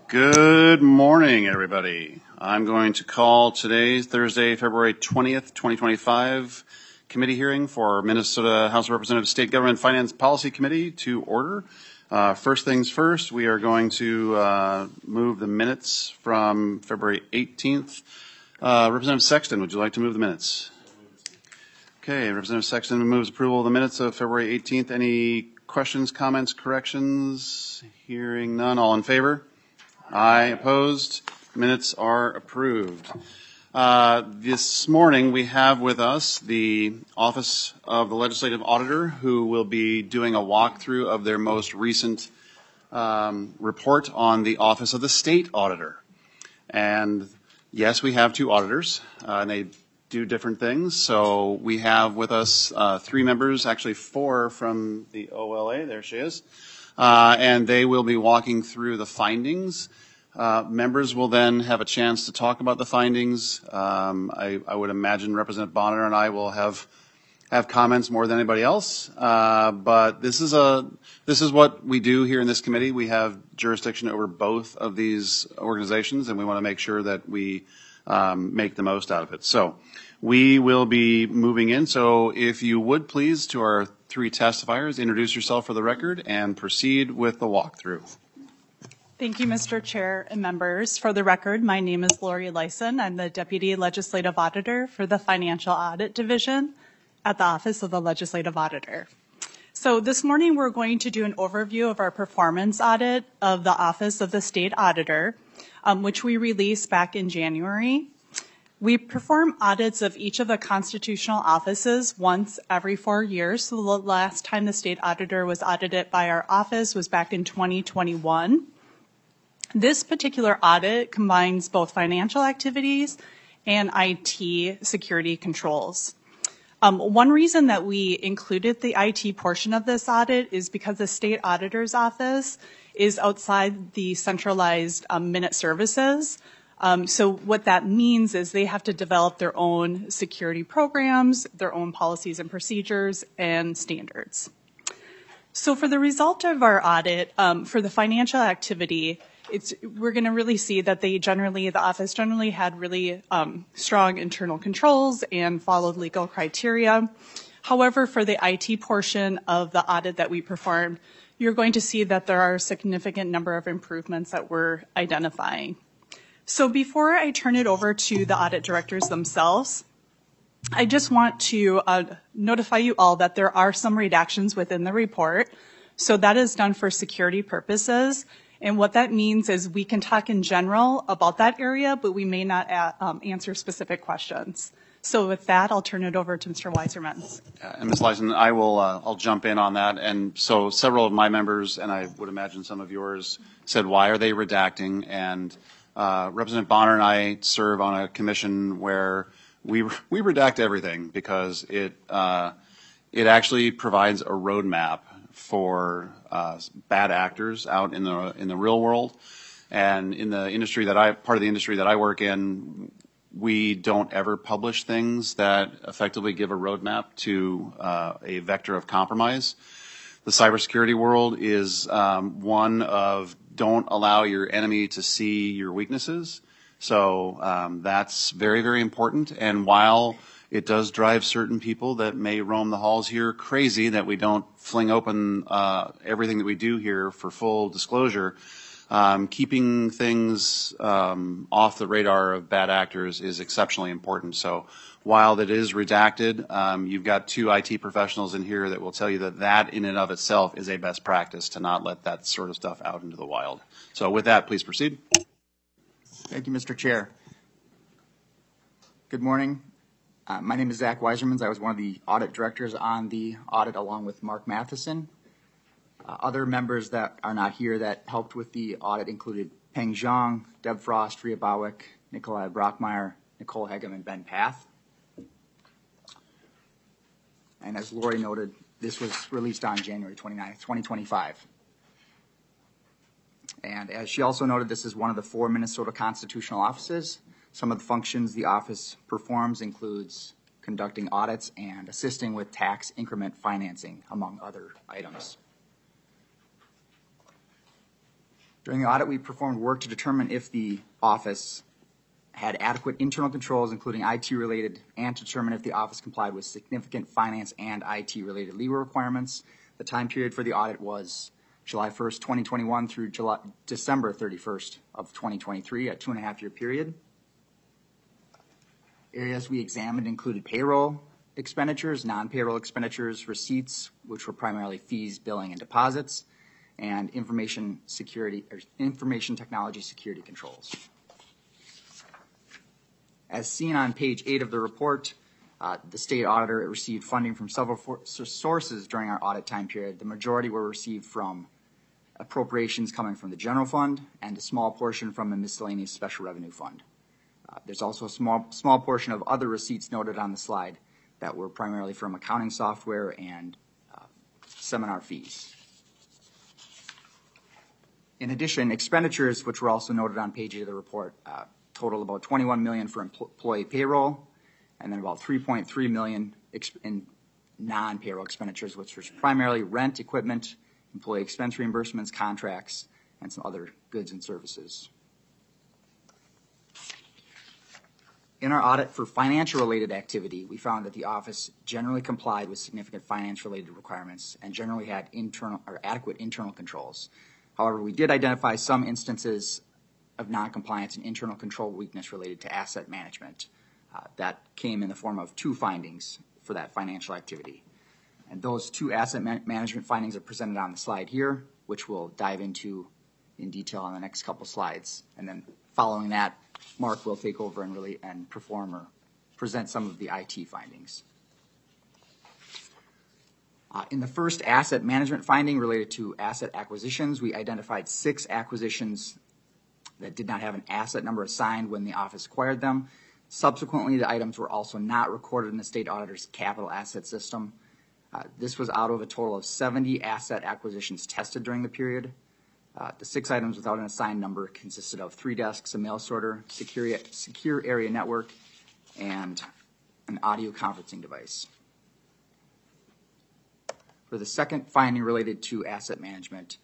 Good morning, everybody. I'm going to call today's Thursday, February 20th, 2025 committee hearing for Minnesota House of Representatives State Government Finance Policy Committee to order. First things first, we are going to move the minutes from February 18th. Representative Sexton, would you like to move the minutes? Okay, Representative Sexton moves approval of the minutes of February 18th. Any questions, comments, corrections? Hearing none, all in favor? Aye. Opposed? Minutes are approved. This morning we have with us the Office of the Legislative Auditor, who will be doing a walkthrough of their most recent report on the Office of the State Auditor. And yes, we have two auditors, and they do different things. So we have with us three members, actually four from the OLA. There she is. And they will be walking through the findings. Members will then have a chance to talk about the findings. I would imagine Representative Bonner and I will have comments more than anybody else. But this is what we do here in this committee. We have jurisdiction over both of these organizations, and we want to make sure that we make the most out of it. So we will be moving in. So if you would please, to our three testifiers, introduce yourself for the record and proceed with the walkthrough. Thank you, Mr. Chair and members. For the record, my name is Lori Lyson. I'm the Deputy Legislative Auditor for the Financial Audit Division at the Office of the Legislative Auditor. So this morning we're going to do an overview of our performance audit of the Office of the State Auditor, which we released back in January. We perform audits of each of the constitutional offices once every 4 years. So the last time the state auditor was audited by our office was back in 2021. This particular audit combines both financial activities and IT security controls. One reason that we included the IT portion of this audit is because the state auditor's office is outside the centralized minute services. So what that means is they have to develop their own security programs, their own policies and procedures, and standards. So for the result of our audit, for the financial activity, we're going to really see that the office generally had really strong internal controls and followed legal criteria. However, for the IT portion of the audit that we performed, you're going to see that there are a significant number of improvements that we're identifying. So before I turn it over to the audit directors themselves, I just want to notify you all that there are some redactions within the report. So that is done for security purposes. And what that means is we can talk in general about that area, but we may not answer specific questions. So with that, I'll turn it over to Mr. Weiserman. And Ms. Lyson, I'll jump in on that. And so several of my members, and I would imagine some of yours, said, why are they redacting? And Representative Bonner and I serve on a commission where we redact everything because it actually provides a roadmap for bad actors out in the real world. And in the industry part of the industry that I work in, we don't ever publish things that effectively give a roadmap to a vector of compromise. The cybersecurity world is one of don't allow your enemy to see your weaknesses. So that's very, very important. And while it does drive certain people that may roam the halls here crazy that we don't fling open everything that we do here for full disclosure, keeping things off the radar of bad actors is exceptionally important. So while that is redacted, you've got two IT professionals in here that will tell you that in and of itself is a best practice to not let that sort of stuff out into the wild. So with that, please proceed. Thank you, Mr. Chair. Good morning. My name is Zach Weiserman. I was one of the audit directors on the audit along with Mark Matheson. Other members that are not here that helped with the audit included Peng Zhang, Deb Frost, Ria Bowick, Nikolai Brockmeyer, Nicole Hegem, and Ben Path. And as Lori noted, this was released on January 29th, 2025. And as she also noted, this is one of the 4 Minnesota constitutional offices. Some of the functions the office performs includes conducting audits and assisting with tax increment financing, among other items. During the audit, we performed work to determine if the office had adequate internal controls, including IT-related, and to determine if the office complied with significant finance and IT-related legal requirements. The time period for the audit was July 1st, 2021 through December 31st of 2023, a 2.5-year period. Areas we examined included payroll expenditures, non-payroll expenditures, receipts, which were primarily fees, billing, and deposits, and information technology security controls. As seen on page 8 of the report, the state auditor received funding from several sources during our audit time period. The majority were received from appropriations coming from the general fund and a small portion from a miscellaneous special revenue fund. There's also a small portion of other receipts noted on the slide that were primarily from accounting software and seminar fees. In addition, expenditures, which were also noted on page 8 of the report, total about $21 million for employee payroll, and then about $3.3 million in non-payroll expenditures, which was primarily rent, equipment, employee expense reimbursements, contracts, and some other goods and services. In our audit for financial-related activity, we found that the office generally complied with significant finance-related requirements and generally had adequate internal controls. However, we did identify some instances of noncompliance and internal control weakness related to asset management. That came in the form of 2 findings for that financial activity. And those 2 asset management findings are presented on the slide here, which we'll dive into in detail on the next couple slides. And then following that, Mark will take over and perform or present some of the IT findings. In the first asset management finding related to asset acquisitions, we identified 6 acquisitions that did not have an asset number assigned when the office acquired them. Subsequently, the items were also not recorded in the state auditor's capital asset system. This was out of a total of 70 asset acquisitions tested during the period. The 6 items without an assigned number consisted of 3 desks, a mail sorter, secure area network, and an audio conferencing device. For the second finding related to asset management,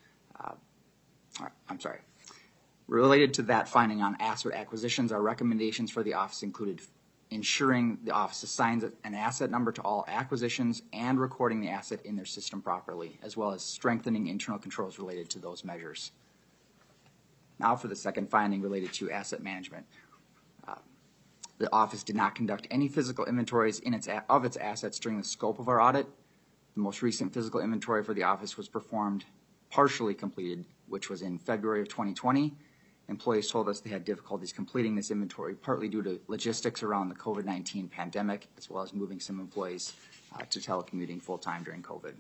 related to that finding on asset acquisitions, our recommendations for the office included ensuring the office assigns an asset number to all acquisitions and recording the asset in their system properly, as well as strengthening internal controls related to those measures. Now for the second finding related to asset management. The office did not conduct any physical inventories of its assets during the scope of our audit. The most recent physical inventory for the office was performed, partially completed, which was in February of 2020. Employees told us they had difficulties completing this inventory, partly due to logistics around the COVID-19 pandemic, as well as moving some employees to telecommuting full-time during COVID.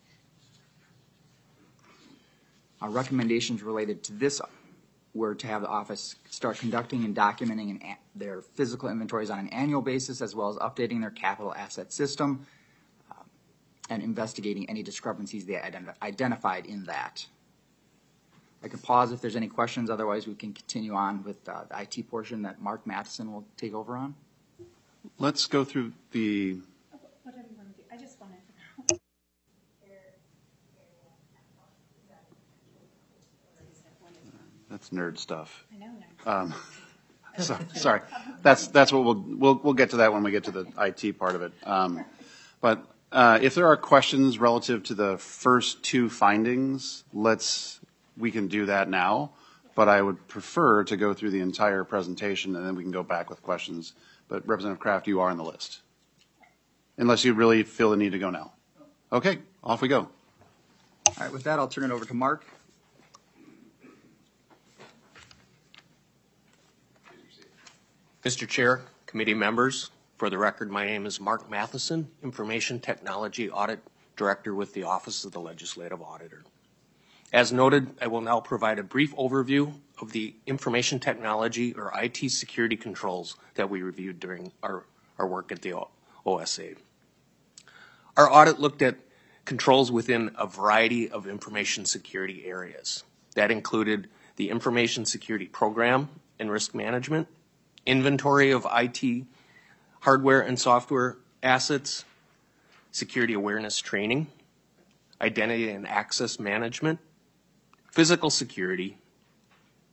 Our recommendations related to this were to have the office start conducting and documenting their physical inventories on an annual basis, as well as updating their capital asset system and investigating any discrepancies they identified in that. I can pause if there's any questions. Otherwise, we can continue on with the IT portion that Mark Matheson will take over on. Let's go through the... Whatever you want to do. I just wanted to know. That's nerd stuff. I know. Sorry. That's what we'll get to that when we get to the IT part of it. But if there are questions relative to the first 2 findings, we can do that now, but I would prefer to go through the entire presentation and then we can go back with questions. But Representative Kraft, you are on the list. Unless you really feel the need to go now. Okay, off we go. All right, with that, I'll turn it over to Mark. Mr. Chair, committee members, for the record, my name is Mark Matheson, Information Technology Audit Director with the Office of the Legislative Auditor. As noted, I will now provide a brief overview of the information technology or IT security controls that we reviewed during our work at the OSA. Our audit looked at controls within a variety of information security areas. That included the information security program and risk management, inventory of IT hardware and software assets, security awareness training, identity and access management, physical security,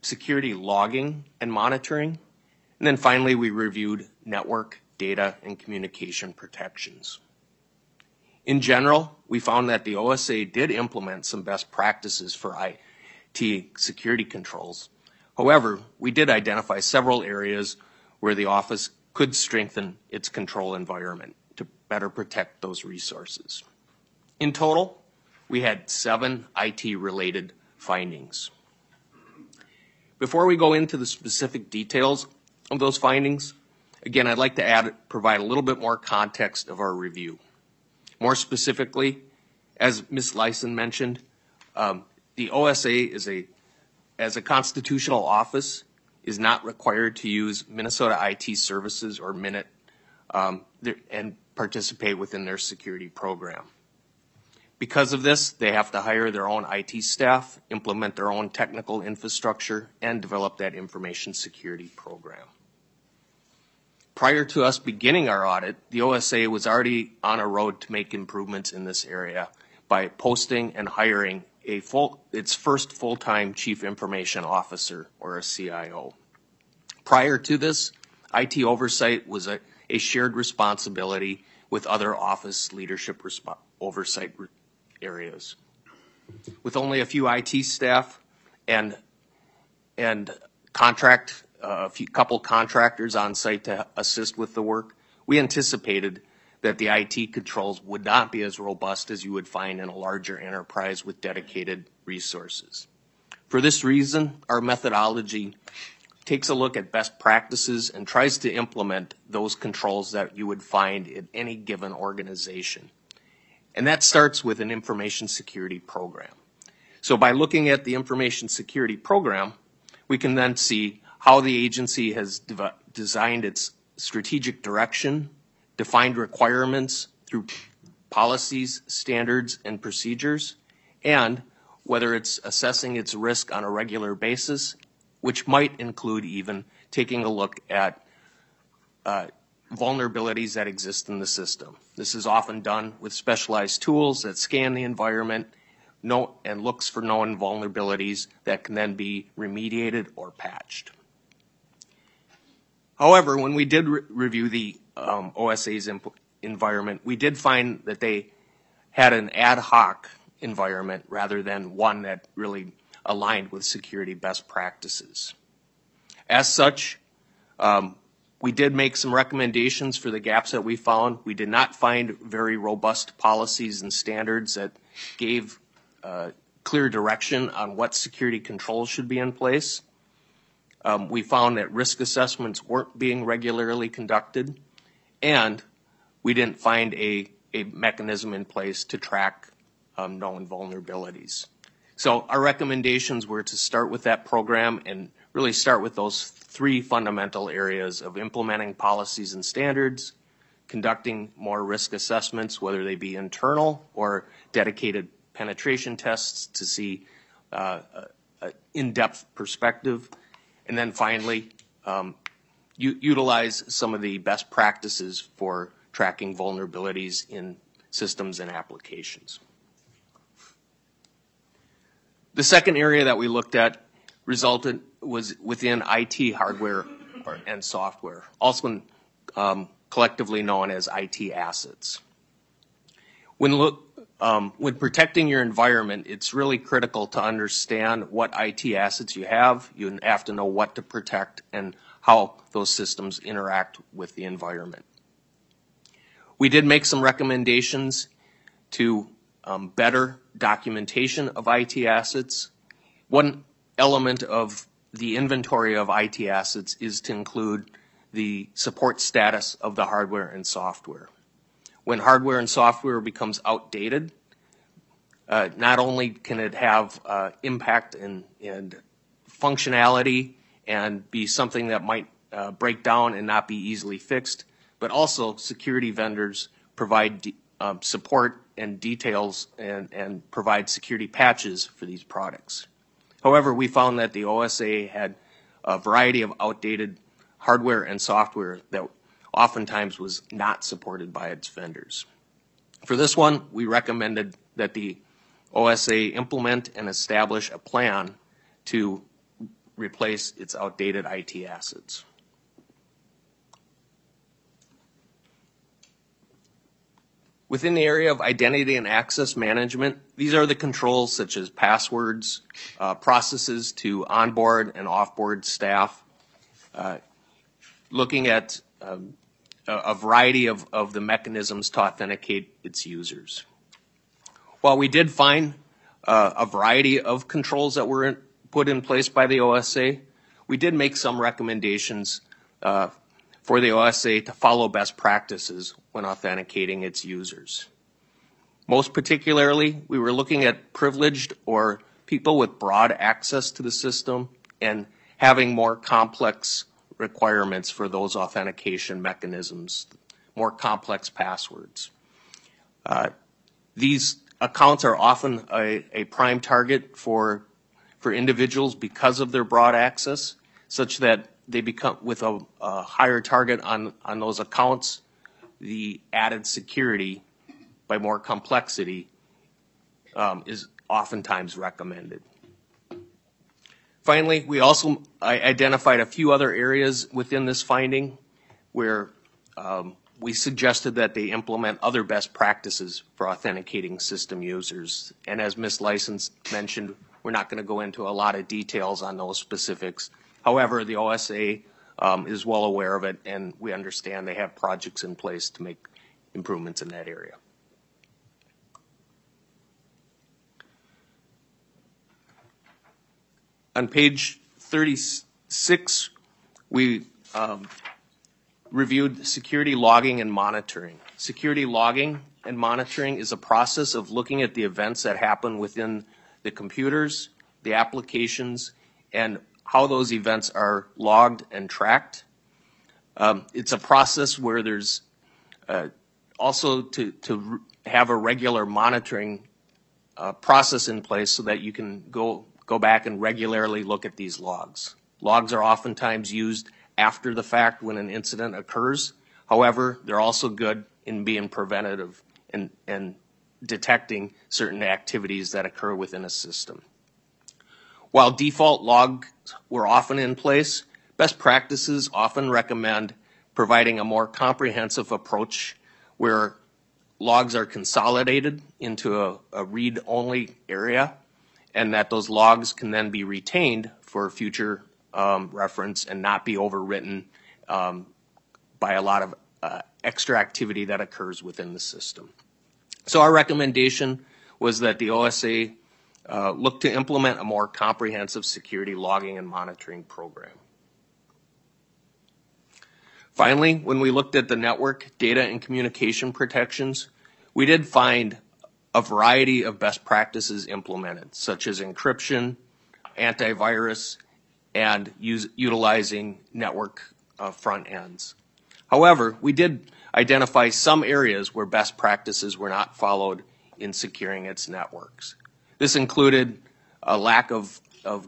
security logging and monitoring. And then finally, we reviewed network, data, and communication protections. In general, we found that the OSA did implement some best practices for IT security controls. However, we did identify several areas where the office could strengthen its control environment to better protect those resources. In total, we had 7 IT-related findings. Before we go into the specific details of those findings, again, I'd like to provide a little bit more context of our review. More specifically, as Ms. Lyson mentioned, the OSA as a constitutional office is not required to use Minnesota IT Services or MINIT and participate within their security program. Because of this, they have to hire their own IT staff, implement their own technical infrastructure, and develop that information security program. Prior to us beginning our audit, the OSA was already on a road to make improvements in this area by posting and hiring its first full-time Chief Information Officer, or a CIO. Prior to this, IT oversight was a shared responsibility with other office leadership oversight areas. With only a few IT staff and a couple contractors on site to assist with the work, we anticipated that the IT controls would not be as robust as you would find in a larger enterprise with dedicated resources. For this reason, our methodology takes a look at best practices and tries to implement those controls that you would find in any given organization. And that starts with an information security program. So by looking at the information security program, we can then see how the agency has designed its strategic direction, defined requirements through policies, standards, and procedures, and whether it's assessing its risk on a regular basis, which might include even taking a look at vulnerabilities that exist in the system. This is often done with specialized tools that scan the environment and looks for known vulnerabilities that can then be remediated or patched. However, when we did review the OSA's environment, we did find that they had an ad hoc environment rather than one that really aligned with security best practices. As such, we did make some recommendations for the gaps that we found. We did not find very robust policies and standards that gave clear direction on what security controls should be in place. We found that risk assessments weren't being regularly conducted, and we didn't find a mechanism in place to track known vulnerabilities. So our recommendations were to start with that program and really start with those 3 fundamental areas of implementing policies and standards, conducting more risk assessments, whether they be internal or dedicated penetration tests to see an in-depth perspective, and then finally, utilize some of the best practices for tracking vulnerabilities in systems and applications. The second area that we looked at was within IT hardware and software, also collectively known as IT assets. When protecting your environment, it's really critical to understand what IT assets you have. You have to know what to protect and how those systems interact with the environment. We did make some recommendations to better documentation of IT assets. One element of the inventory of IT assets is to include the support status of the hardware and software. When hardware and software becomes outdated, not only can it have impact and functionality and be something that might break down and not be easily fixed, but also security vendors provide support and details and provide security patches for these products. However, we found that the OSA had a variety of outdated hardware and software that oftentimes was not supported by its vendors. For this one, we recommended that the OSA implement and establish a plan to replace its outdated IT assets. Within the area of identity and access management, these are the controls such as passwords, processes to onboard and offboard staff, looking at a variety of the mechanisms to authenticate its users. While we did find a variety of controls that were put in place by the OSA, we did make some recommendations for the OSA to follow best practices when authenticating its users. Most particularly, we were looking at privileged or people with broad access to the system and having more complex requirements for those authentication mechanisms, more complex passwords. These accounts are often a prime target for individuals because of their broad access, such that they become, with a higher target on those accounts, the added security by more complexity is oftentimes recommended. Finally, we also identified a few other areas within this finding where we suggested that they implement other best practices for authenticating system users. And as Ms. License mentioned, we're not going to go into a lot of details on those specifics. However, the OSA is well aware of it, and we understand they have projects in place to make improvements in that area. On page 36, we reviewed security logging and monitoring. Security logging and monitoring is a process of looking at the events that happen within the computers, the applications, and how those events are logged and tracked. It's a process where there's also to have a regular monitoring process in place so that you can go back and regularly look at these logs. Logs are oftentimes used after the fact when an incident occurs. However, they're also good in being preventative and detecting certain activities that occur within a system. While default logs were often in place, best practices often recommend providing a more comprehensive approach where logs are consolidated into a read-only area, and that those logs can then be retained for future reference and not be overwritten by a lot of extra activity that occurs within the system. So our recommendation was that the OSA look to implement a more comprehensive security logging and monitoring program. Finally, when we looked at the network data and communication protections, we did find a variety of best practices implemented, such as encryption, antivirus, and utilizing network front ends. However, we did identify some areas where best practices were not followed in securing its networks. This included a lack of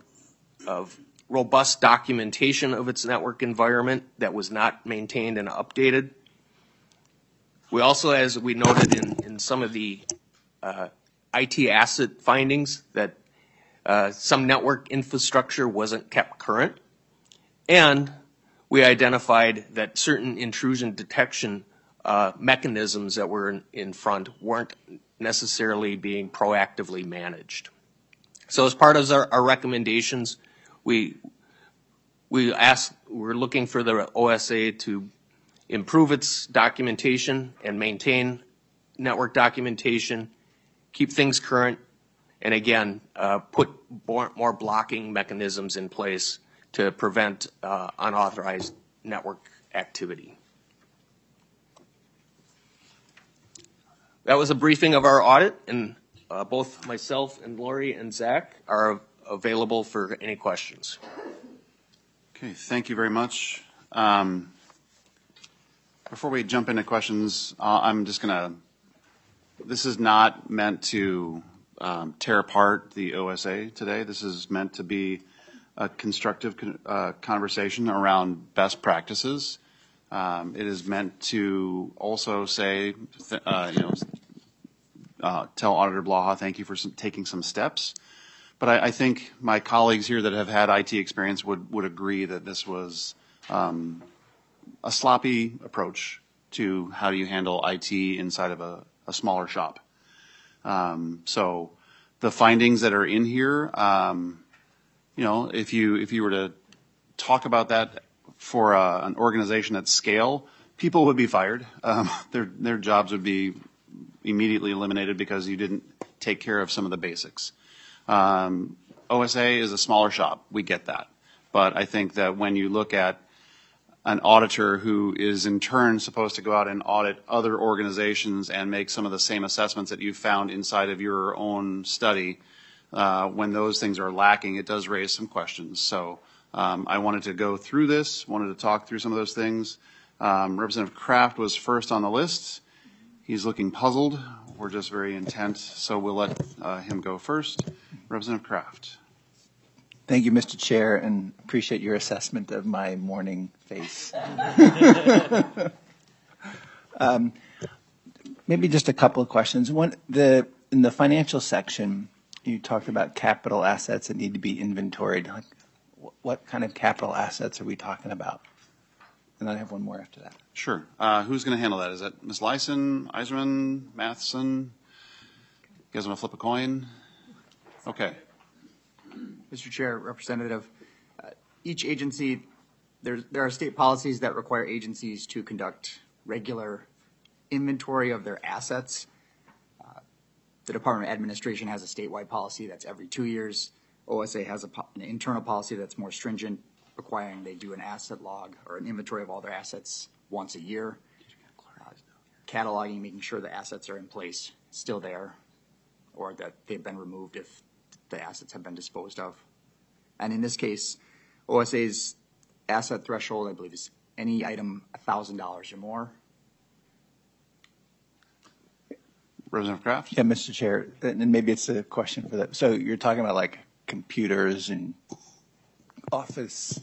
robust documentation of its network environment that was not maintained and updated. We also, as we noted in some of the IT asset findings, that some network infrastructure wasn't kept current, and we identified that certain intrusion detection mechanisms that were in front weren't necessarily being proactively managed. So as part of our recommendations, we're looking for the OSA to improve its documentation and maintain network documentation, keep things current, and again, put more blocking mechanisms in place to prevent unauthorized network activity. That was a briefing of our audit, and both myself and Lori and Zach are available for any questions. Okay, thank you very much. Before we jump into questions, I'm just going to, this is not meant to tear apart the OSA today. This is meant to be a constructive conversation around best practices. It is meant to also say, tell Auditor Blaha thank you for taking some steps. But I think my colleagues here that have had IT experience would agree that this was a sloppy approach to how do you handle IT inside of a smaller shop. So the findings that are in here, if you were to talk about that for an organization at scale, people would be fired. Their jobs would be immediately eliminated because you didn't take care of some of the basics. OSA is a smaller shop. We get that. But I think that when you look at an auditor who is in turn supposed to go out and audit other organizations and make some of the same assessments that you found inside of your own study, when those things are lacking, it does raise some questions. So I wanted to go through this, wanted to talk through some of those things. Representative Kraft was first on the list. He's looking puzzled. We're just very intent, so we'll let him go first. Representative Kraft. Thank you, Mr. Chair, and appreciate your assessment of my morning face. Maybe just a couple of questions. One, in the financial section, you talked about capital assets that need to be inventoried. Like, what kind of capital assets are we talking about? And I have one more after that. Sure. Who's going to handle that? Is that Ms. Lyson, Eiserman, Matheson? You guys want to flip a coin? Okay. Mr. Chair, Representative, each agency, there are state policies that require agencies to conduct regular inventory of their assets. The Department of Administration has a statewide policy that's every 2 years. OSA has an internal policy that's more stringent, requiring they do an asset log or an inventory of all their assets once a year. Cataloging, making sure the assets are in place, still there, or that they've been removed if the assets have been disposed of. And in this case, OSA's asset threshold, I believe, is any item $1,000 or more. Representative Kraft? Yeah, Mr. Chair, and maybe it's a question for that. So you're talking about like computers and office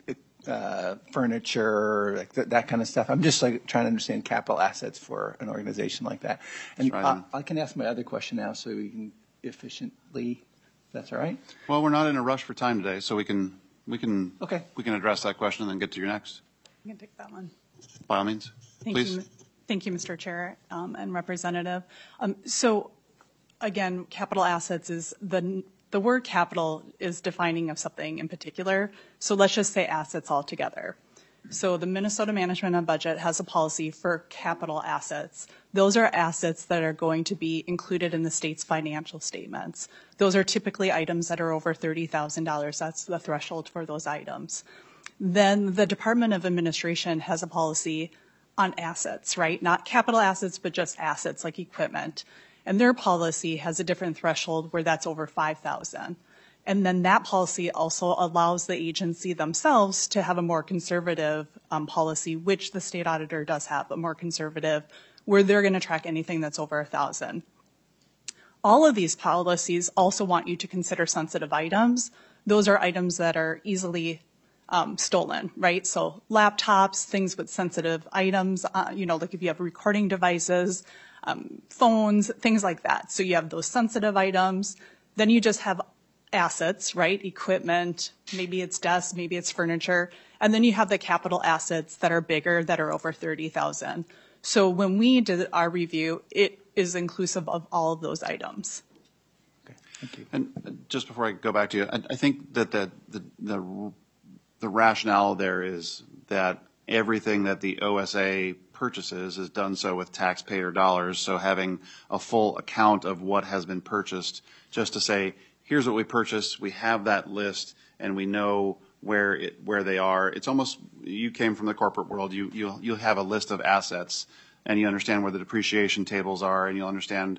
furniture, like that kind of stuff. I'm just like trying to understand capital assets for an organization like that. And I can ask my other question now so we can efficiently. That's all right. Well, we're not in a rush for time today, so we can Okay. we can address that question and then get to your next. I can take that one. By all means, please. Thank you, Mr. Chair and Representative. So again, capital assets is the word capital is defining of something in particular. So let's just say assets altogether. So the Minnesota Management and Budget has a policy for capital assets. Those are assets that are going to be included in the state's financial statements. Those are typically items that are over $30,000. That's the threshold for those items. Then the Department of Administration has a policy on assets, right? Not capital assets, but just assets like equipment. And their policy has a different threshold where that's over $5,000. And then that policy also allows the agency themselves to have a more conservative policy, which the state auditor does have, but more conservative, where they're going to track anything that's over $1,000. All of these policies also want you to consider sensitive items. Those are items that are easily stolen, right? So laptops, things with sensitive items, like if you have recording devices, phones, things like that. So you have those sensitive items. Then you just have assets, right? Equipment, maybe it's desks, maybe it's furniture. And then you have the capital assets that are bigger, that are over $30,000. So when we did our review, it is inclusive of all of those items. Okay, thank you. And just before I go back to you, I think that the rationale there is that everything that the OSA purchases is done so with taxpayer dollars. So having a full account of what has been purchased, just to say, here's what we purchased, we have that list, and we know where they are. It's almost, you came from the corporate world, you'll have a list of assets, and you understand where the depreciation tables are, and you'll understand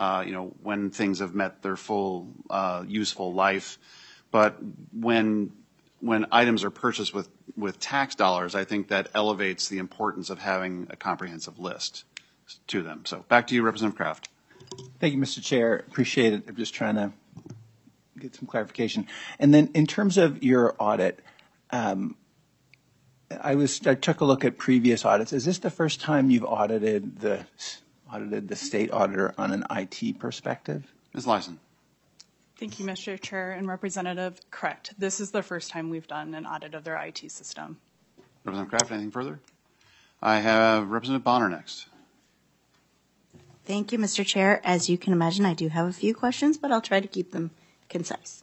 when things have met their full useful life. But when items are purchased with tax dollars, I think that elevates the importance of having a comprehensive list to them. So back to you, Representative Kraft. Thank you, Mr. Chair. Appreciate it. I'm just trying to get some clarification. And then in terms of your audit, I took a look at previous audits. Is this the first time you've audited the state auditor on an IT perspective? Ms. Lyson. Thank you, Mr. Chair and Representative. Correct. This is the first time we've done an audit of their IT system. Representative Kraft, anything further? I have Representative Bonner next. Thank you, Mr. Chair. As you can imagine, I do have a few questions, but I'll try to keep them concise.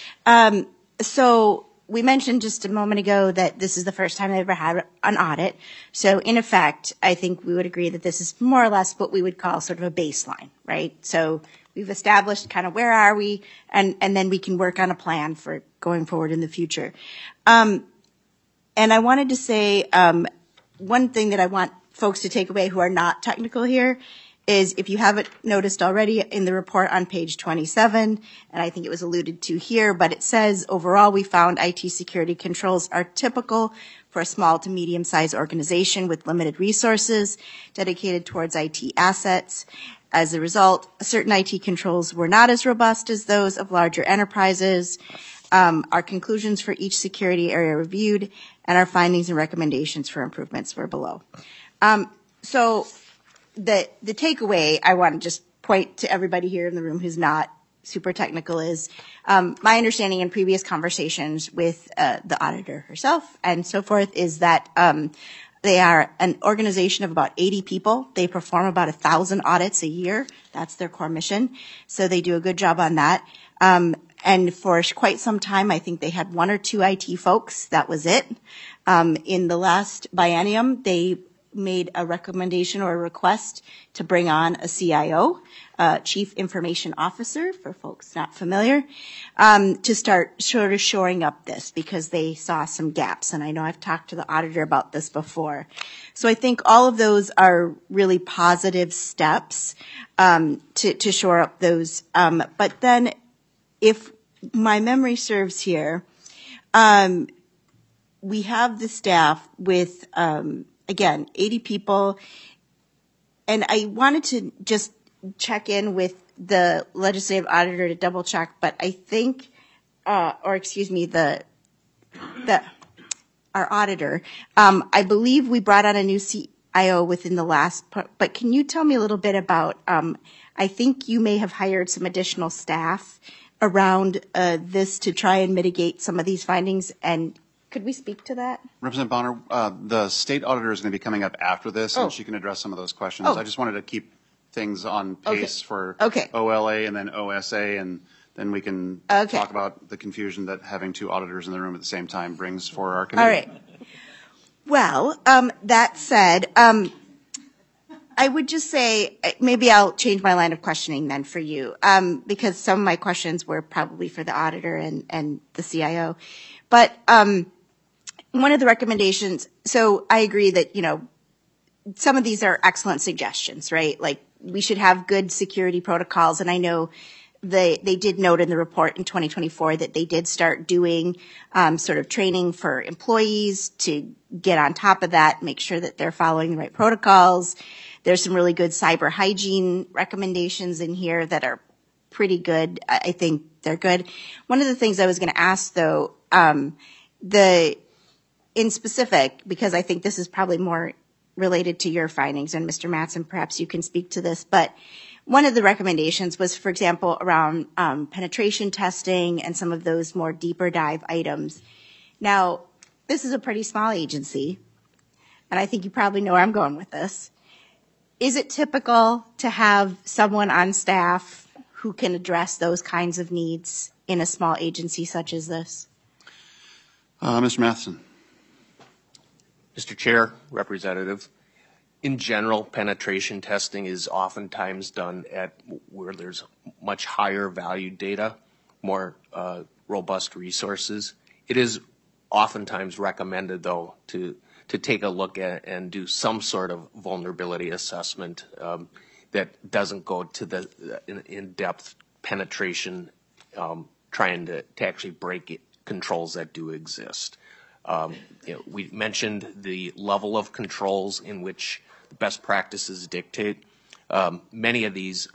So we mentioned just a moment ago that this is the first time I've ever had an audit. So in effect, I think we would agree that this is more or less what we would call sort of a baseline, right? So we've established kind of where are we, and then we can work on a plan for going forward in the future. And I wanted to say one thing that I want folks to take away who are not technical here is, if you haven't noticed already, in the report on page 27, and I think it was alluded to here, but it says, overall, we found IT security controls are typical for a small to medium-sized organization with limited resources dedicated towards IT assets. As a result, certain IT controls were not as robust as those of larger enterprises. Our conclusions for each security area reviewed and our findings and recommendations for improvements were below. So the takeaway I want to just point to everybody here in the room who's not super technical is my understanding in previous conversations with the auditor herself and so forth is that they are an organization of about 80 people. They perform about 1,000 audits a year. That's their core mission. So they do a good job on that. And for quite some time, I think they had 1 or 2 IT folks. That was it. In the last biennium, they made a recommendation or a request to bring on a CIO, Chief Information Officer, for folks not familiar, to start sort of shoring up this because they saw some gaps. And I know I've talked to the auditor about this before. So I think all of those are really positive steps to shore up those. But then if my memory serves here, we have the staff with again, 80 people. And I wanted to just check in with the legislative auditor to double check, but I think, our auditor, I believe we brought on a new CIO within the last, but can you tell me a little bit about, I think you may have hired some additional staff around this to try and mitigate some of these findings, and could we speak to that? Representative Bonner, the state auditor is going to be coming up after this, and she can address some of those questions. I just wanted to keep things on pace for OLA and then OSA, and then we can talk about the confusion that having 2 auditors in the room at the same time brings for our committee. All right. Well, that said, I would just say maybe I'll change my line of questioning then for you, because some of my questions were probably for the auditor and the CIO. But one of the recommendations, so I agree that, some of these are excellent suggestions, right? Like we should have good security protocols. And I know they did note in the report in 2024 that they did start doing sort of training for employees to get on top of that, make sure that they're following the right protocols. There's some really good cyber hygiene recommendations in here that are pretty good. I think they're good. One of the things I was going to ask, though, in specific, because I think this is probably more related to your findings, and Mr. Mattson, perhaps you can speak to this, but one of the recommendations was, for example, around penetration testing and some of those more deeper dive items. Now, this is a pretty small agency, and I think you probably know where I'm going with this. Is it typical to have someone on staff who can address those kinds of needs in a small agency such as this? Mr. Matheson. Mr. Chair, Representative, in general, penetration testing is oftentimes done at where there's much higher value data, more robust resources. It is oftentimes recommended, though, to take a look at and do some sort of vulnerability assessment that doesn't go to the in-depth penetration, trying to actually break controls that do exist. We mentioned the level of controls in which best practices dictate. Many of these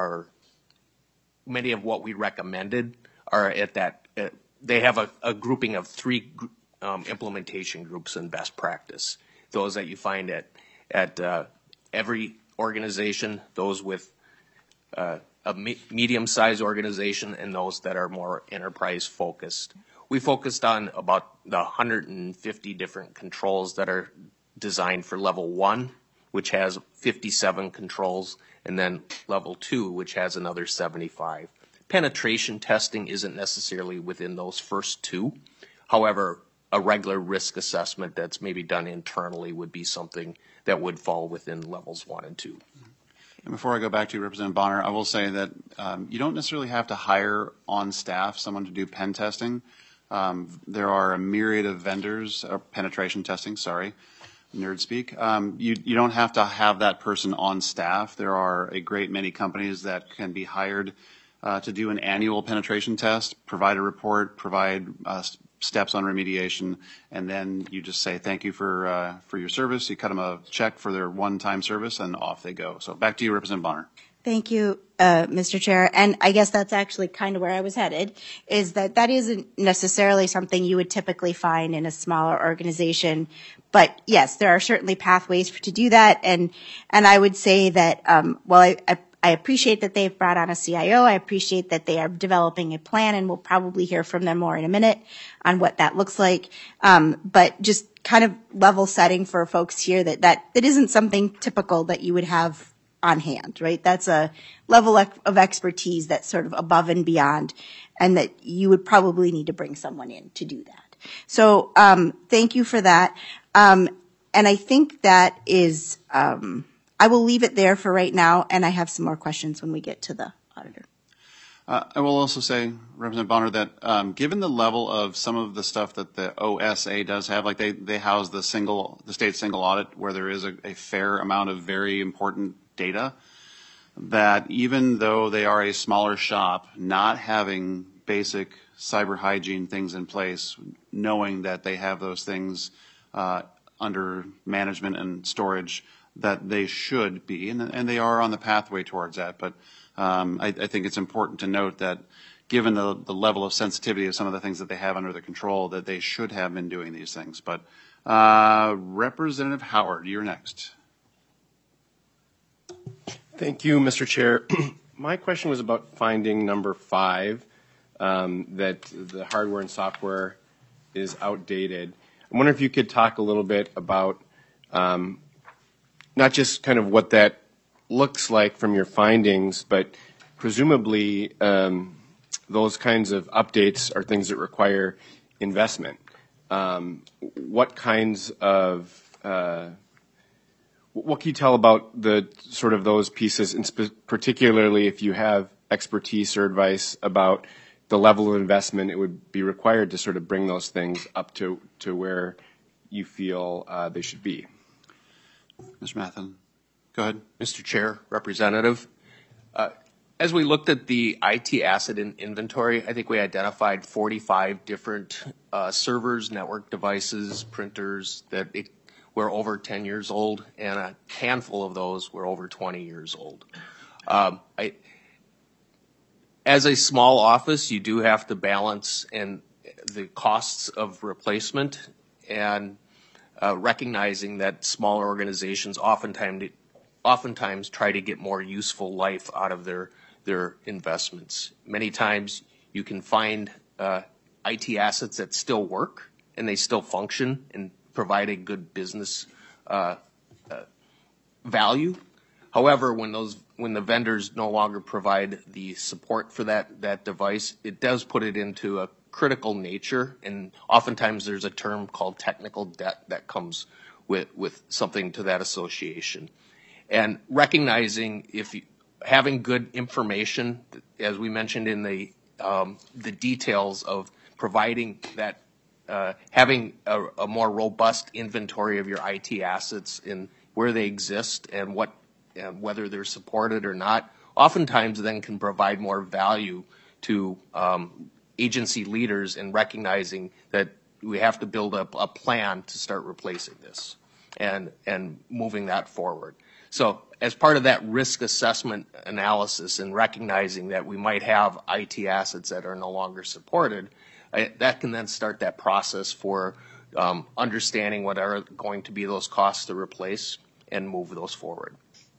many of what we recommended are at that, they have a grouping of 3 implementation groups in best practice. Those that you find at every organization, those with a medium-sized organization and those that are more enterprise-focused. We focused on about the 150 different controls that are designed for level 1, which has 57 controls, and then level 2, which has another 75. Penetration testing isn't necessarily within those first two. However, a regular risk assessment that's maybe done internally would be something that would fall within levels 1 and 2. And before I go back to you, Representative Bonner, I will say that you don't necessarily have to hire on staff someone to do pen testing. There are a myriad of vendors, penetration testing, sorry, nerd speak. You don't have to have that person on staff. There are a great many companies that can be hired to do an annual penetration test, provide a report, provide steps on remediation, and then you just say thank you for your service. You cut them a check for their one-time service, and off they go. So back to you, Representative Bonner. Thank you, Mr. Chair. And I guess that's actually kind of where I was headed, is that isn't necessarily something you would typically find in a smaller organization. But yes, there are certainly pathways to do that. And I would say that, while I appreciate that they've brought on a CIO. I appreciate that they are developing a plan, and we'll probably hear from them more in a minute on what that looks like. But just kind of level setting for folks here that isn't something typical that you would have on hand, right? That's a level of expertise that's sort of above and beyond, and that you would probably need to bring someone in to do that. So thank you for that. And I think that is, I will leave it there for right now, and I have some more questions when we get to the auditor. I will also say, Representative Bonner, that given the level of some of the stuff that the OSA does have, like they house the state single audit, where there is a fair amount of very important data, that even though they are a smaller shop, not having basic cyber hygiene things in place, knowing that they have those things under management and storage, that they should be, and they are on the pathway towards that. But I think it's important to note that given the level of sensitivity of some of the things that they have under their control, that they should have been doing these things. But Representative Howard, you're next. Thank you, Mr. Chair. My question was about finding number 5, that the hardware and software is outdated. I wonder if you could talk a little bit about not just kind of what that looks like from your findings, but presumably those kinds of updates are things that require investment. What kinds of what can you tell about the sort of those pieces, and particularly if you have expertise or advice about the level of investment it would be required to sort of bring those things up to where you feel they should be? Mr. Matheson, go ahead. Mr. Chair, Representative, as we looked at the IT asset inventory, I think we identified 45 different servers, network devices, printers that were over 10 years old, and a handful of those were over 20 years old. As a small office, you do have to balance the costs of replacement and recognizing that smaller organizations oftentimes try to get more useful life out of their investments. Many times you can find IT assets that still work and they still function and provide a good business value. However, when the vendors no longer provide the support for that device, it does put it into a critical nature, and oftentimes there's a term called technical debt that comes with something to that association. And recognizing having good information, as we mentioned in the details of providing that, having a more robust inventory of your IT assets and where they exist and whether they're supported or not, oftentimes then can provide more value to agency leaders in recognizing that we have to build up a plan to start replacing this and moving that forward. So as part of that risk assessment analysis and recognizing that we might have IT assets that are no longer supported, that can then start that process for understanding what are going to be those costs to replace and move those forward.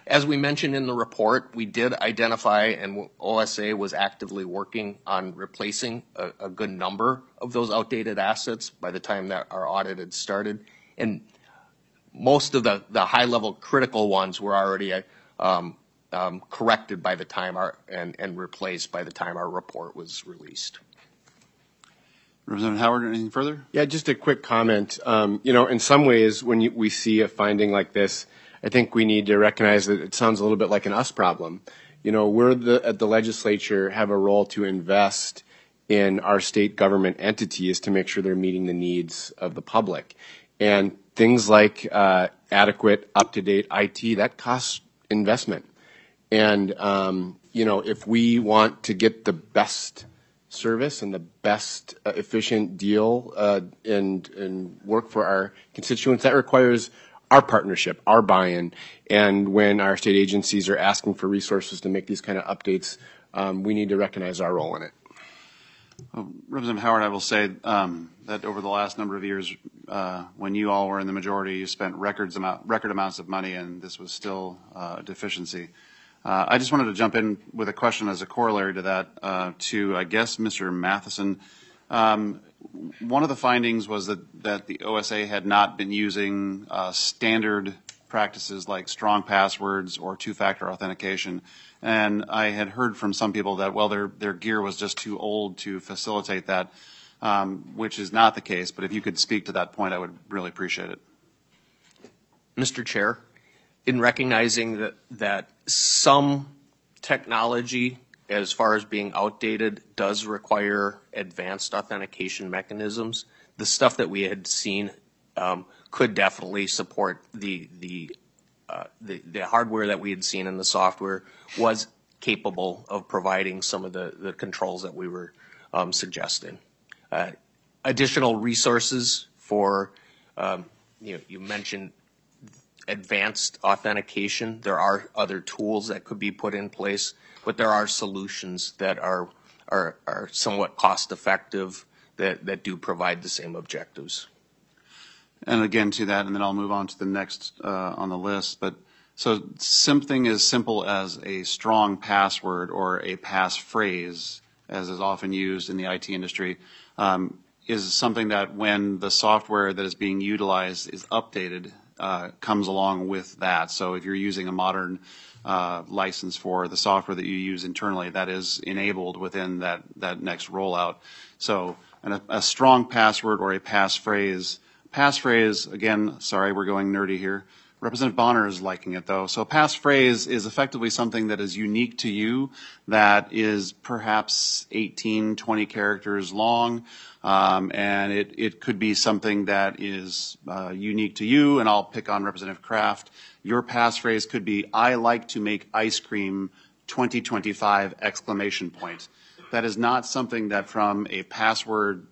As we mentioned in the report, we did identify, and OSA was actively working on replacing a good number of those outdated assets by the time that our audit had started. And most of the high-level critical ones were already corrected by the time and replaced by the time our report was released. Representative Howard, anything further? Yeah, just a quick comment. In some ways, when we see a finding like this, I think we need to recognize that it sounds a little bit like an us problem. We're at the legislature have a role to invest in our state government entities to make sure they're meeting the needs of the public. And things like adequate, up-to-date IT, that costs investment. And, if we want to get the best service and the best efficient deal and work for our constituents, that requires our partnership, our buy-in. And when our state agencies are asking for resources to make these kind of updates, we need to recognize our role in it. Well, Representative Howard, I will say that over the last number of years, when you all were in the majority, you spent record amounts of money, and this was still a deficiency. I just wanted to jump in with a question as a corollary to that, to, I guess, Mr. Matheson. One of the findings was that the OSA had not been using standard practices like strong passwords or two-factor authentication. And I had heard from some people that, well, their gear was just too old to facilitate that, which is not the case. But if you could speak to that point, I would really appreciate it. Mr. Chair, in recognizing that some technology, as far as being outdated, does require advanced authentication mechanisms, the stuff that we had seen could definitely support the hardware that we had seen in the software was capable of providing some of the controls that we were suggesting. Additional resources for, you mentioned advanced authentication. There are other tools that could be put in place, but there are solutions that are somewhat cost effective that do provide the same objectives. And again, to that, and then I'll move on to the next on the list. But so something as simple as a strong password or a passphrase, as is often used in the IT industry, is something that when the software that is being utilized is updated, comes along with that. So if you're using a modern license for the software that you use internally, that is enabled within that next rollout. So a strong password or a passphrase. Passphrase, again, sorry, we're going nerdy here. Representative Bonner is liking it, though. So passphrase is effectively something that is unique to you, that is perhaps 18, 20 characters long, and it could be something that is unique to you, and I'll pick on Representative Kraft. Your passphrase could be, I like to make ice cream 2025 exclamation point. That is not something that from a password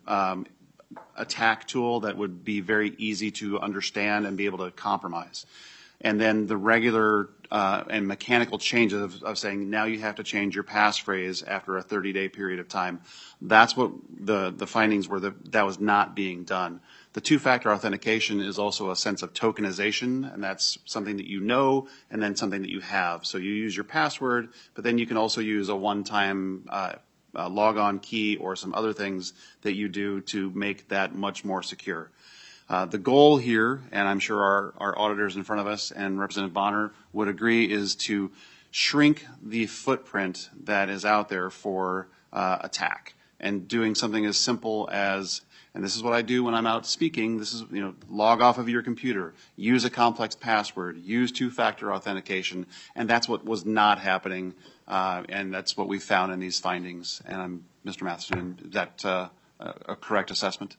attack tool that would be very easy to understand and be able to compromise. And then the regular and mechanical changes of saying now you have to change your passphrase after a 30-day period of time. That's what the findings were, that was not being done. The two-factor authentication is also a sense of tokenization, and that's something that you know and then something that you have. So you use your password, but then you can also use a one-time log-on key or some other things that you do to make that much more secure. The goal here, and I'm sure our auditors in front of us and Representative Bonner would agree, is to shrink the footprint that is out there for attack. And doing something as simple as, and this is what I do when I'm out speaking, this is, log off of your computer, use a complex password, use two-factor authentication, and that's what was not happening. And that's what we found in these findings. And Mr. Matheson, is that a correct assessment?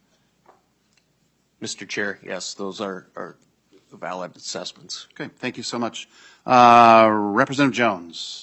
Mr. Chair, yes, those are valid assessments. Okay, thank you so much. Representative Jones.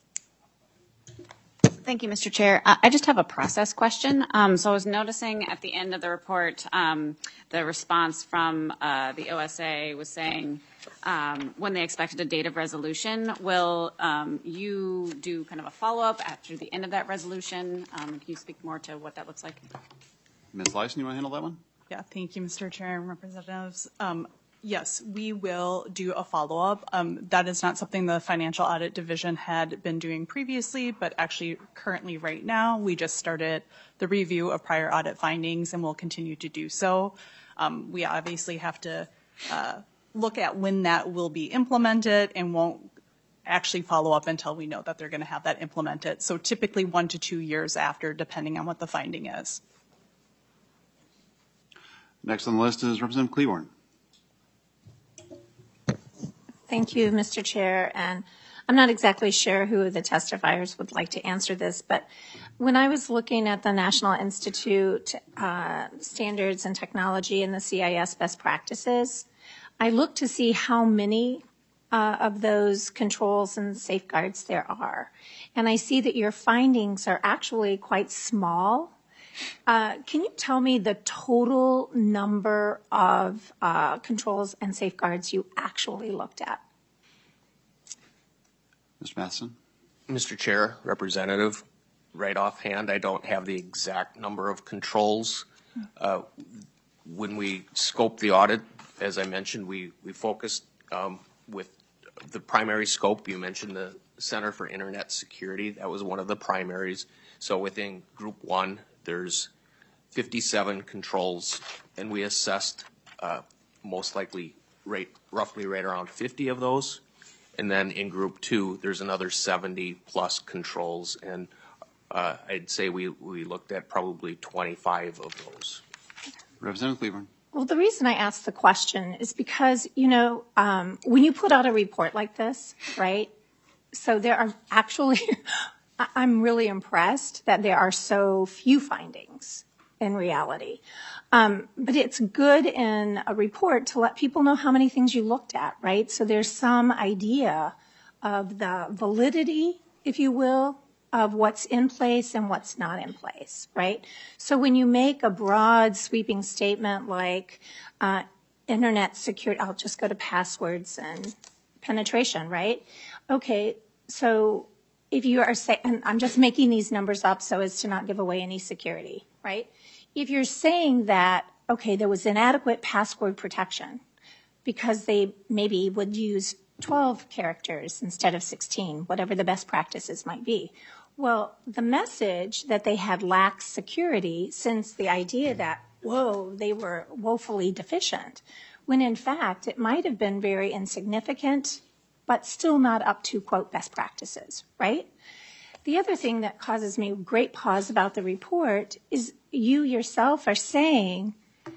Thank you, Mr. Chair. I just have a process question. So I was noticing at the end of the report, the response from the OSA was saying when they expected a date of resolution. Will you do kind of a follow-up after the end of that resolution? Can you speak more to what that looks like? Ms. Lyson, you want to handle that one? Yeah, thank you, Mr. Chair and representatives. Yes, we will do a follow-up. That is not something the Financial Audit Division had been doing previously, but actually currently right now, we just started the review of prior audit findings and will continue to do so. We obviously have to look at when that will be implemented and won't actually follow up until we know that they're going to have that implemented. So typically 1 to 2 years after, depending on what the finding is. Next on the list is Representative Cleburne. Thank you, Mr. Chair. And I'm not exactly sure who of the testifiers would like to answer this, but when I was looking at the National Institute Standards and Technology and the CIS best practices, I looked to see how many of those controls and safeguards there are. And I see that your findings are actually quite small. Can you tell me the total number of controls and safeguards you actually looked at? Mr. Matheson. Mr. Chair, Representative, right offhand, I don't have the exact number of controls. When we scoped the audit, as I mentioned, we focused with the primary scope. You mentioned the Center for Internet Security. That was one of the primaries. So within Group 1, there's 57 controls, and we assessed most likely roughly right around 50 of those. And then in Group 2, there's another 70 plus controls, and I'd say we looked at probably 25 of those. Representative Cleburne. Well, the reason I asked the question is because, you know, when you put out a report like this, right, so there are actually, I'm really impressed that there are so few findings in reality. But it's good in a report to let people know how many things you looked at, right? So there's some idea of the validity, if you will, of what's in place and what's not in place, right? So when you make a broad sweeping statement like internet security, I'll just go to passwords and penetration, right? Okay, so if you are saying, and I'm just making these numbers up so as to not give away any security, right? If you're saying that, okay, there was inadequate password protection because they maybe would use 12 characters instead of 16, whatever the best practices might be. Well, the message that they had lax security since the idea that, whoa, they were woefully deficient, when in fact it might have been very insignificant, but still not up to, quote, best practices, right? The other thing that causes me great pause about the report is you yourself are saying,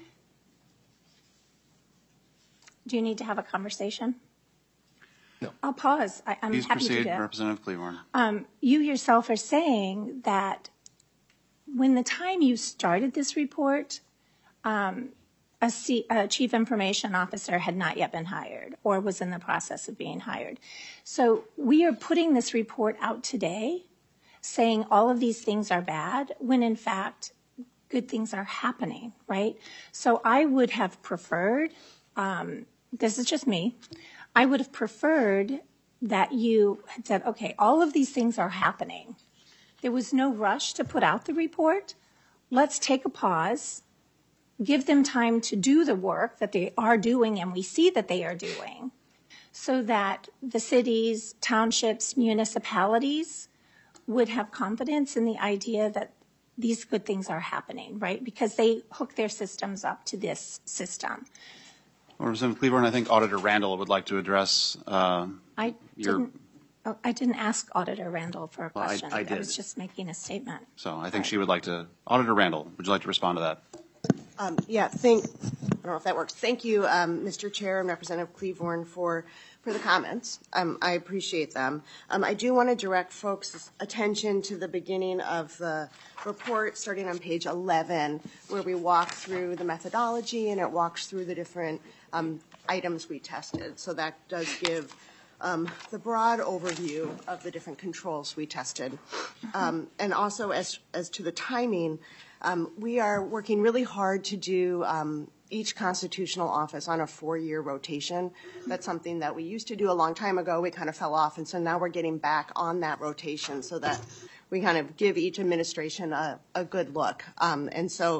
do you need to have a conversation? No. I'll pause. I'm Please happy to do proceed, that. Representative Cleburne. You yourself are saying that when the time you started this report, a chief information officer had not yet been hired or was in the process of being hired. So we are putting this report out today saying all of these things are bad when in fact good things are happening, right? So I would have preferred, this is just me, I would have preferred that you had said, okay, all of these things are happening. There was no rush to put out the report. Let's take a pause, give them time to do the work that they are doing and we see that they are doing so that the cities, townships, municipalities would have confidence in the idea that these good things are happening, right? Because they hook their systems up to this system. Well, Representative Cleburne, I think Auditor Randall would like to address I didn't ask Auditor Randall for a Well, question. I did. was just making a statement. So I think she would like to. Auditor Randall, would you like to respond to that? I don't know if that works. Thank you, Mr. Chair and Representative Cleburne for the comments. I appreciate them. I do want to direct folks' attention to the beginning of the report, starting on page 11, where we walk through the methodology and it walks through the different items we tested. So that does give the broad overview of the different controls we tested. And also as to the timing, we are working really hard to do each constitutional office on a 4-year rotation. That's something that we used to do a long time ago. We kind of fell off, and so now we're getting back on that rotation so that we kind of give each administration a good look. And so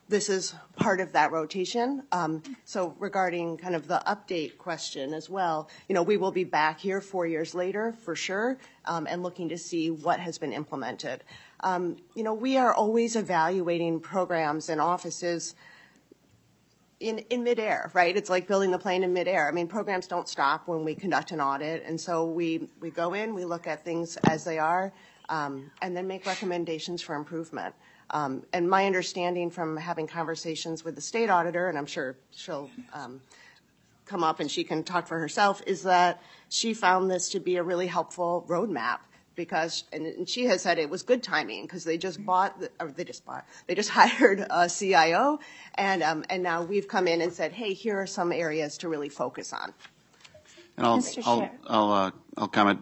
this is part of that rotation. So regarding kind of the update question as well, we will be back here 4 years later for sure, and looking to see what has been implemented. We are always evaluating programs and offices in midair, right? It's like building the plane in midair. I mean, programs don't stop when we conduct an audit, and so we go in, we look at things as they are, and then make recommendations for improvement. And my understanding from having conversations with the state auditor, and I'm sure she'll come up and she can talk for herself, is that she found this to be a really helpful roadmap because, and she has said it was good timing because they just hired a CIO, and now we've come in and said, hey, here are some areas to really focus on. And I'll comment.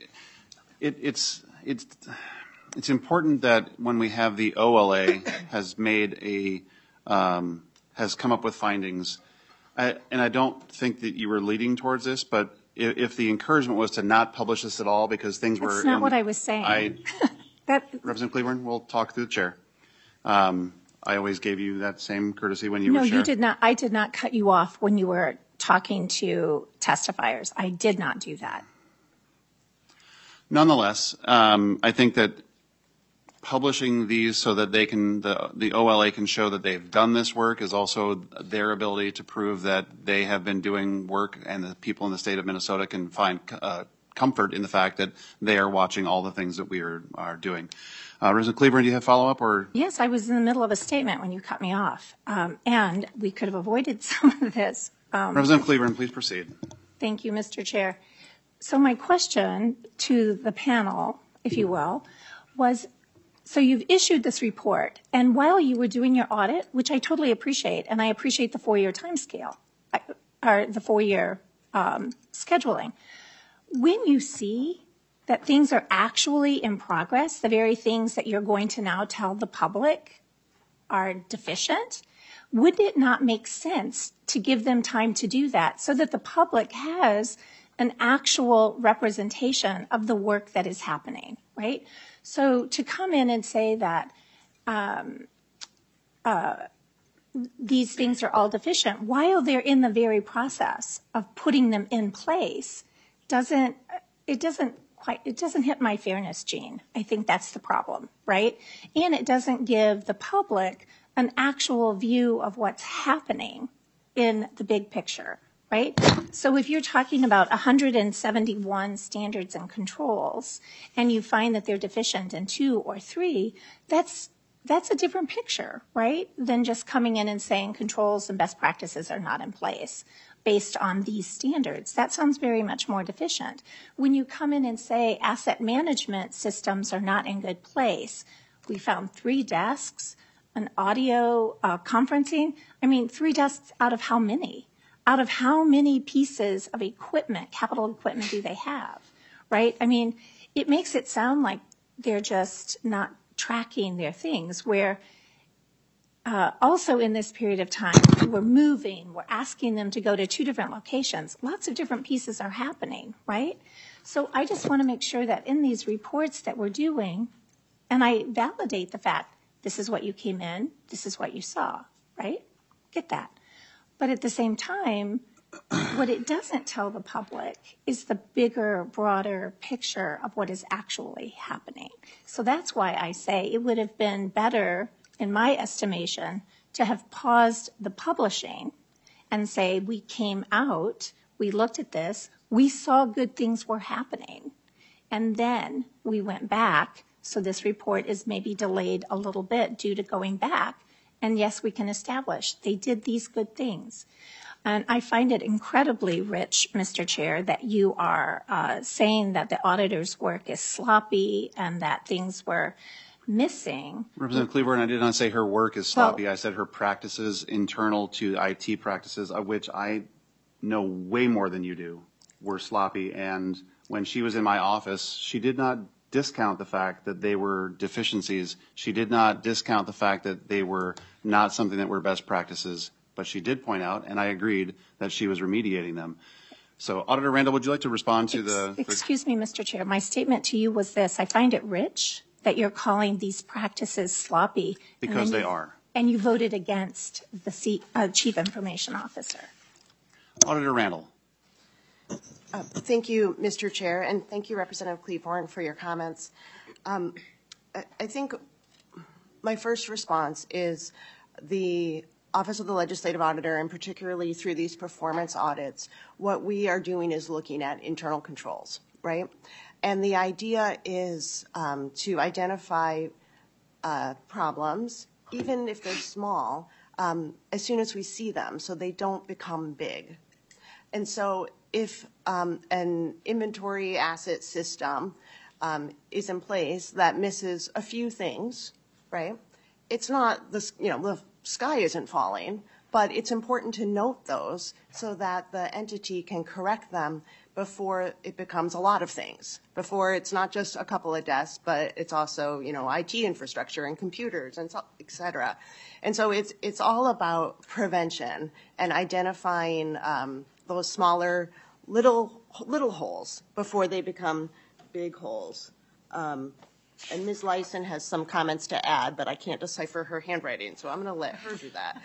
It's important that when we have the OLA has come up with findings, and I don't think that you were leading towards this, but if the encouragement was to not publish this at all because things were... That's not what I was saying. Representative Cleburne, we'll talk through the chair. I always gave you that same courtesy when you were chair. No, you did not. I did not cut you off when you were talking to testifiers. I did not do that. Nonetheless, I think that publishing these so that they can, the OLA can show that they've done this work is also their ability to prove that they have been doing work, and the people in the state of Minnesota can find comfort in the fact that they are watching all the things that we are doing. Representative Cleburne, do you have follow-up? Or? Yes, I was in the middle of a statement when you cut me off, and we could have avoided some of this. Representative Cleburne, please proceed. Thank you, Mr. Chair. So my question to the panel, if you will, was, so you've issued this report, and while you were doing your audit, which I totally appreciate, and I appreciate the 4-year time scale, or the 4-year scheduling, when you see that things are actually in progress, the very things that you're going to now tell the public are deficient, would it not make sense to give them time to do that so that the public has an actual representation of the work that is happening, right? So to come in and say that these things are all deficient while they're in the very process of putting them in place doesn't hit my fairness gene. I think that's the problem, right? And it doesn't give the public an actual view of what's happening in the big picture, right? So if you're talking about 171 standards and controls and you find that they're deficient in 2 or 3, that's a different picture, right? Than just coming in and saying controls and best practices are not in place based on these standards. That sounds very much more deficient. When you come in and say asset management systems are not in good place, we found 3 desks, an audio conferencing. I mean, 3 desks out of how many? Out of how many pieces of equipment, capital equipment do they have, right? I mean, it makes it sound like they're just not tracking their things, where also in this period of time, we're moving, we're asking them to go to 2 different locations. Lots of different pieces are happening, right? So I just want to make sure that in these reports that we're doing, and I validate the fact, this is what you came in, this is what you saw, right? Get that. But at the same time, what it doesn't tell the public is the bigger, broader picture of what is actually happening. So that's why I say it would have been better, in my estimation, to have paused the publishing and say, we came out, we looked at this, we saw good things were happening, and then we went back. So this report is maybe delayed a little bit due to going back. And yes, we can establish they did these good things. And I find it incredibly rich, Mr. Chair, that you are saying that the auditor's work is sloppy and that things were missing. Representative Cleburne, I did not say her work is sloppy. I said her practices internal to IT practices, of which I know way more than you do, were sloppy. And when she was in my office, she did not discount the fact that they were deficiencies. She did not discount the fact that they were not something that were best practices, but she did point out, and I agreed, that she was remediating them. So, Auditor Randall, would you like to respond to the... Excuse me, Mr. Chair. My statement to you was this. I find it rich that you're calling these practices sloppy. Because they are. and you voted against the Chief Information Officer. Auditor Randall. Thank you, Mr. Chair, and thank you, Representative Cleavorn, for your comments. I think my first response is the Office of the Legislative Auditor, and particularly through these performance audits, what we are doing is looking at internal controls, right? And the idea is to identify problems, even if they're small, as soon as we see them, so they don't become big. And so if an inventory asset system is in place that misses a few things, right? It's not the sky isn't falling, but it's important to note those so that the entity can correct them before it becomes a lot of things. Before it's not just a couple of desks, but it's also IT infrastructure and computers and et cetera. And so it's all about prevention and identifying those smaller little holes before they become big holes. And Ms. Lyson has some comments to add, but I can't decipher her handwriting, so I'm going to let her do that,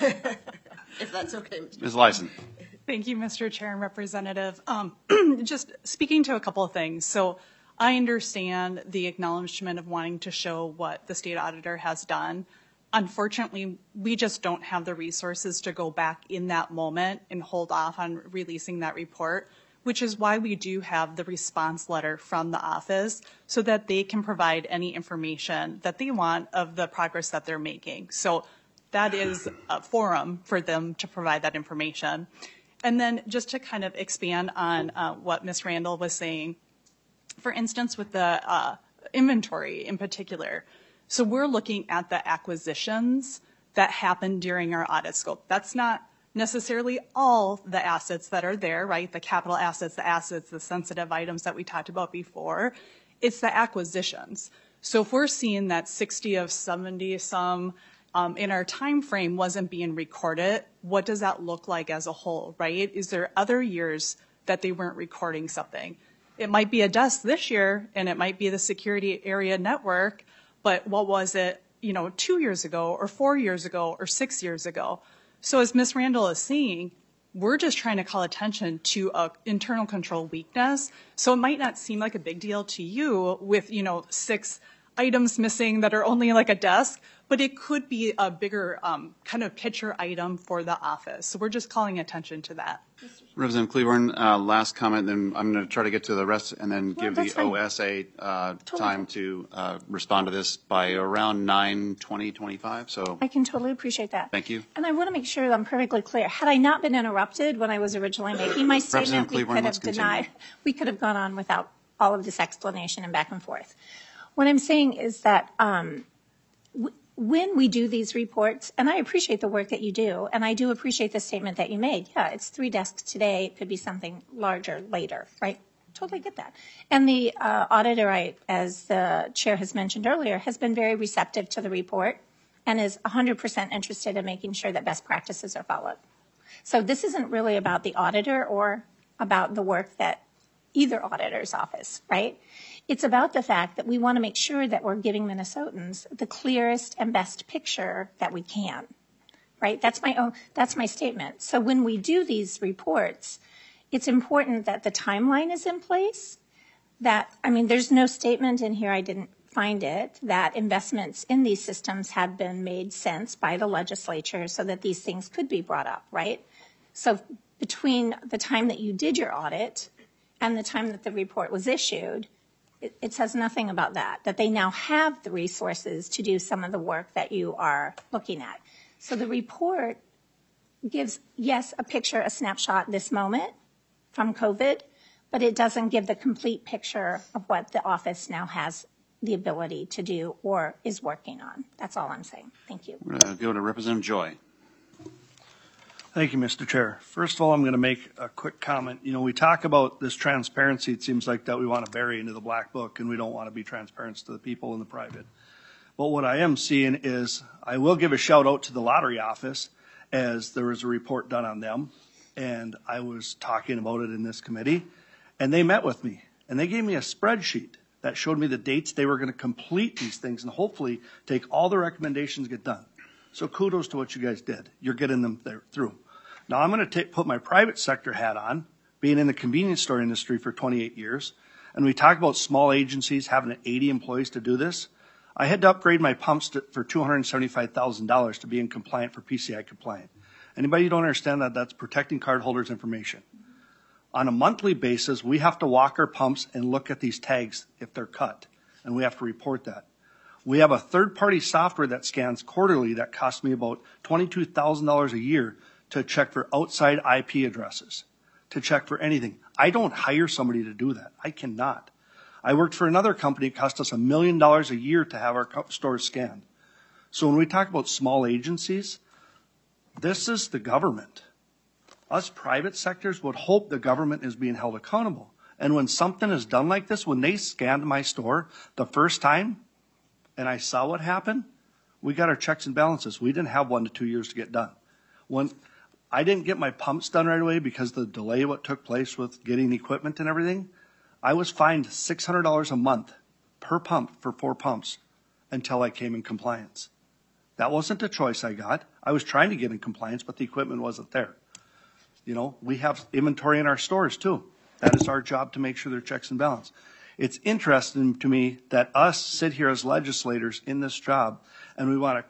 if that's okay. Ms. Lyson. Thank you, Mr. Chair and Representative. Just speaking to a couple of things. So I understand the acknowledgement of wanting to show what the state auditor has done. Unfortunately, we just don't have the resources to go back in that moment and hold off on releasing that report, which is why we do have the response letter from the office so that they can provide any information that they want of the progress that they're making. So that is a forum for them to provide that information. And then just to kind of expand on what Ms. Randall was saying, for instance, with the inventory in particular. So we're looking at the acquisitions that happened during our audit scope. That's not necessarily all the assets that are there, right? The capital assets, the sensitive items that we talked about before. It's the acquisitions. So if we're seeing that 60 of 70 some in our time frame wasn't being recorded, what does that look like as a whole, right? Is there other years that they weren't recording something? It might be a desk this year, and it might be the security area network, but what was it, 2 years ago, or 4 years ago, or 6 years ago? So as Ms. Randall is saying, we're just trying to call attention to an internal control weakness. So it might not seem like a big deal to you with, 6 items missing that are only like a desk, but it could be a bigger kind of picture item for the office. So we're just calling attention to that. Representative Cleavorn, last comment, then I'm going to try to get to the rest and then give the OSA time to respond to this by around 9:20, So I can totally appreciate that. Thank you. And I want to make sure that I'm perfectly clear. Had I not been interrupted when I was originally making my statement, we could have gone on without all of this explanation and back and forth. What I'm saying is that when we do these reports, and I appreciate the work that you do, and I do appreciate the statement that you made. Yeah, it's 3 desks today. It could be something larger later, right? Totally get that. And the auditor, as the chair has mentioned earlier, has been very receptive to the report and is 100% interested in making sure that best practices are followed. So this isn't really about the auditor or about the work that either auditor's office, right? It's about the fact that we want to make sure that we're giving Minnesotans the clearest and best picture that we can, right? That's my statement. So when we do these reports, it's important that the timeline is in place. There's no statement in here, I didn't find it, that investments in these systems have been made sense by the legislature so that these things could be brought up, right? So between the time that you did your audit and the time that the report was issued, it says nothing about that they now have the resources to do some of the work that you are looking at. So the report gives, yes, a picture, a snapshot this moment from COVID, but it doesn't give the complete picture of what the office now has the ability to do or is working on. That's all I'm saying. Thank you. We're going to go to Representative Joy. Thank you, Mr. Chair. First of all, I'm going to make a quick comment. We talk about this transparency. It seems like that we want to bury into the black book, and we don't want to be transparent to the people in the private. But what I am seeing is I will give a shout out to the lottery office, as there was a report done on them, and I was talking about it in this committee, and they met with me, and they gave me a spreadsheet that showed me the dates they were going to complete these things and hopefully take all the recommendations get done. So kudos to what you guys did. You're getting them there through. Now I'm going to put my private sector hat on, being in the convenience store industry for 28 years, and we talk about small agencies having 80 employees to do this. I had to upgrade my pumps for $275,000 to be in compliant for PCI compliant. Anybody who don't understand that, that's protecting cardholders' information. On a monthly basis, we have to walk our pumps and look at these tags if they're cut, and we have to report that. We have a third-party software that scans quarterly that costs me about $22,000 a year to check for outside IP addresses, to check for anything. I don't hire somebody to do that. I cannot. I worked for another company. It cost us $1 million a year to have our stores scanned. So when we talk about small agencies, this is the government. Us private sectors would hope the government is being held accountable. And when something is done like this, when they scanned my store the first time, and I saw what happened, we got our checks and balances. We didn't have 1 to 2 years to get done. When I didn't get my pumps done right away because of the delay what took place with getting equipment and everything, I was fined $600 a month per pump for 4 pumps until I came in compliance. That wasn't a choice I got. I was trying to get in compliance, but the equipment wasn't there. You know, we have inventory in our stores too. That is our job to make sure there are checks and balance. It's interesting to me that us sit here as legislators in this job and we want to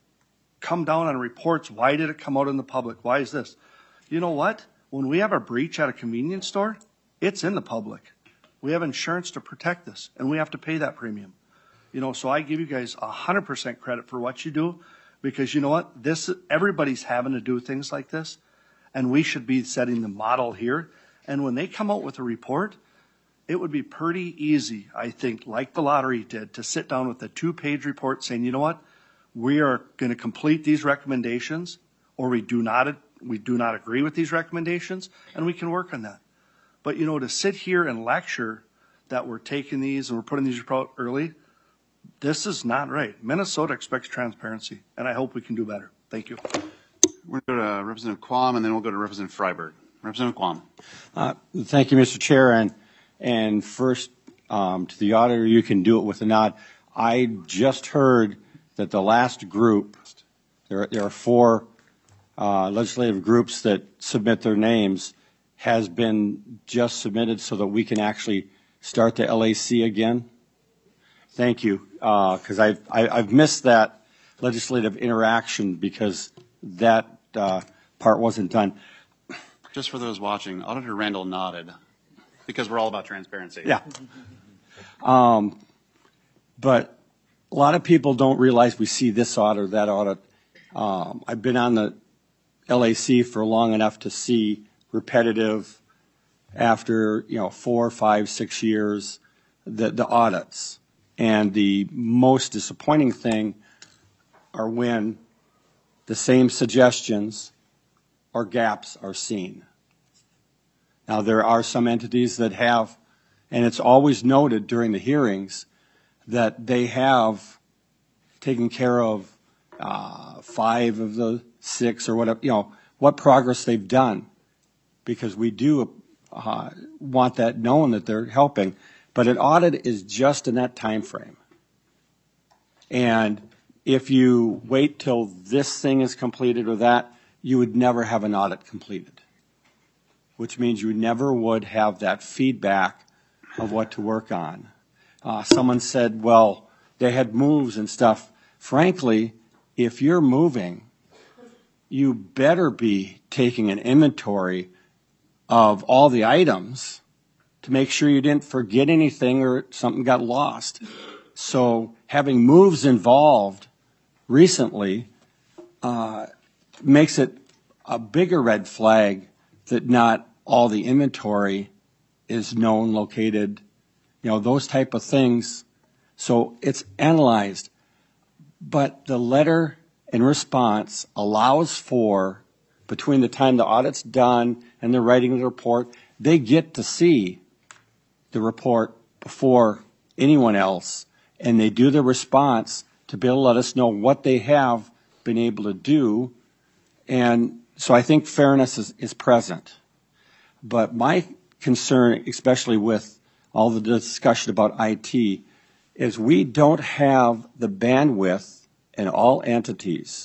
come down on reports. Why did it come out in the public? Why is this? You know what? When we have a breach at a convenience store, it's in the public. We have insurance to protect this, and we have to pay that premium. You know, so I give you guys 100% credit for what you do, because you know what? Everybody's having to do things like this, and we should be setting the model here. And when they come out with a report, it would be pretty easy, I think, like the lottery did, to sit down with a 2-page report saying, you know what? We are going to complete these recommendations, or we do not agree with these recommendations, and we can work on that. But, you know, to sit here and lecture that we're taking these and we're putting these out early, this is not right. Minnesota expects transparency, and I hope we can do better. Thank you. We're going to go to Representative Quam, and then we'll go to Representative Freiberg. Representative Quam. Thank you, Mr. Chair. And first, to the auditor, you can do it with a nod. I just heard that the last group, there are 4 legislative groups that submit their names, has been just submitted so that we can actually start the LAC again. Thank you, because I've missed that legislative interaction because that part wasn't done. Just for those watching, Auditor Randall nodded because we're all about transparency. Yeah. But a lot of people don't realize we see this audit or that audit. I've been on the LAC for long enough to see repetitive after 4, 5, 6 years the audits. And the most disappointing thing are when the same suggestions or gaps are seen. Now, there are some entities that have, and it's always noted during the hearings, that they have taken care of 5 of the 6 or whatever, what progress they've done, because we do want that known that they're helping. But an audit is just in that time frame. And if you wait till this thing is completed or that, you would never have an audit completed, which means you never would have that feedback of what to work on. Someone said, well, they had moves and stuff. Frankly, if you're moving, you better be taking an inventory of all the items to make sure you didn't forget anything or something got lost. So having moves involved recently makes it a bigger red flag that not all the inventory is known, located, those type of things. So it's analyzed. But the letter and response allows for, between the time the audit's done and they're writing the report, they get to see the report before anyone else, and they do the response to be able to let us know what they have been able to do. And so I think fairness is present. But my concern, especially with all the discussion about IT, is we don't have the bandwidth in all entities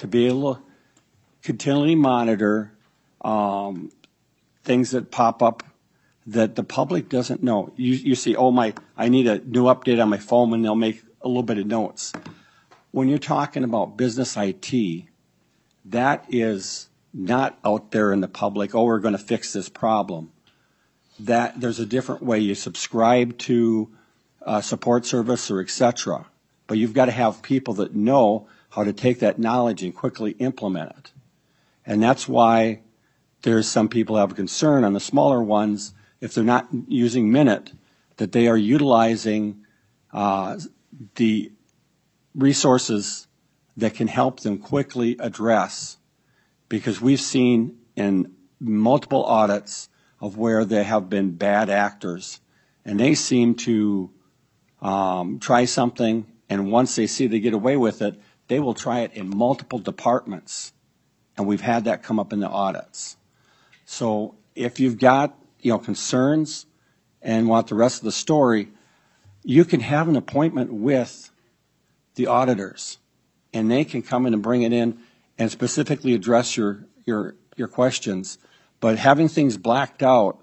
to be able to continually monitor things that pop up that the public doesn't know. You see, I need a new update on my phone, and they'll make a little bit of notes. When you're talking about business IT, that is not out there in the public, we're going to fix this problem. That there's a different way. You subscribe to support service or et cetera, but you've got to have people that know how to take that knowledge and quickly implement it. And that's why there's some people have a concern on the smaller ones, if they're not using Minute, that they are utilizing the resources that can help them quickly address, because we've seen in multiple audits of where there have been bad actors, and they seem to try something, and once they see they get away with it, they will try it in multiple departments, and we've had that come up in the audits. So if you've got concerns and want the rest of the story, you can have an appointment with the auditors, and they can come in and bring it in and specifically address your questions. But having things blacked out,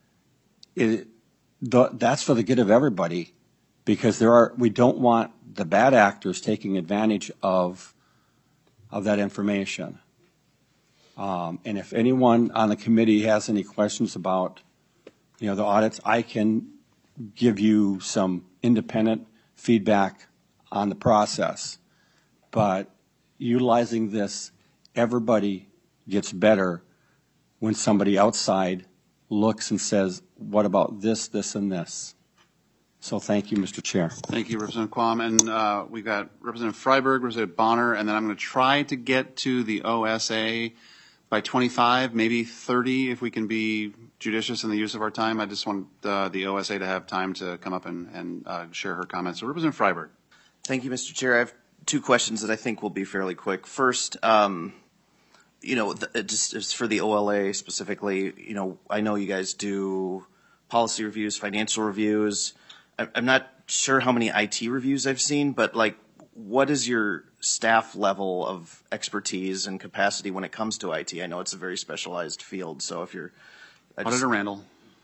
that's for the good of everybody, because we don't want the bad actors taking advantage of that information. And if anyone on the committee has any questions about the audits, I can give you some independent feedback on the process. But utilizing this, everybody gets better when somebody outside looks and says, what about this, this, and this? So thank you, Mr. Chair. Thank you, Representative Quam. And we've got Representative Freiberg, Representative Bonner, and then I'm going to try to get to the OSA by 25, maybe 30, if we can be judicious in the use of our time. I just want the OSA to have time to come up and share her comments. So Representative Freiberg. Thank you, Mr. Chair. I have two questions that I think will be fairly quick. First, just for the OLA specifically, I know you guys do policy reviews, financial reviews. I'm not sure how many IT reviews I've seen, but what is your staff level of expertise and capacity when it comes to IT? I know it's a very specialized field, so if you're... Auditor Randall.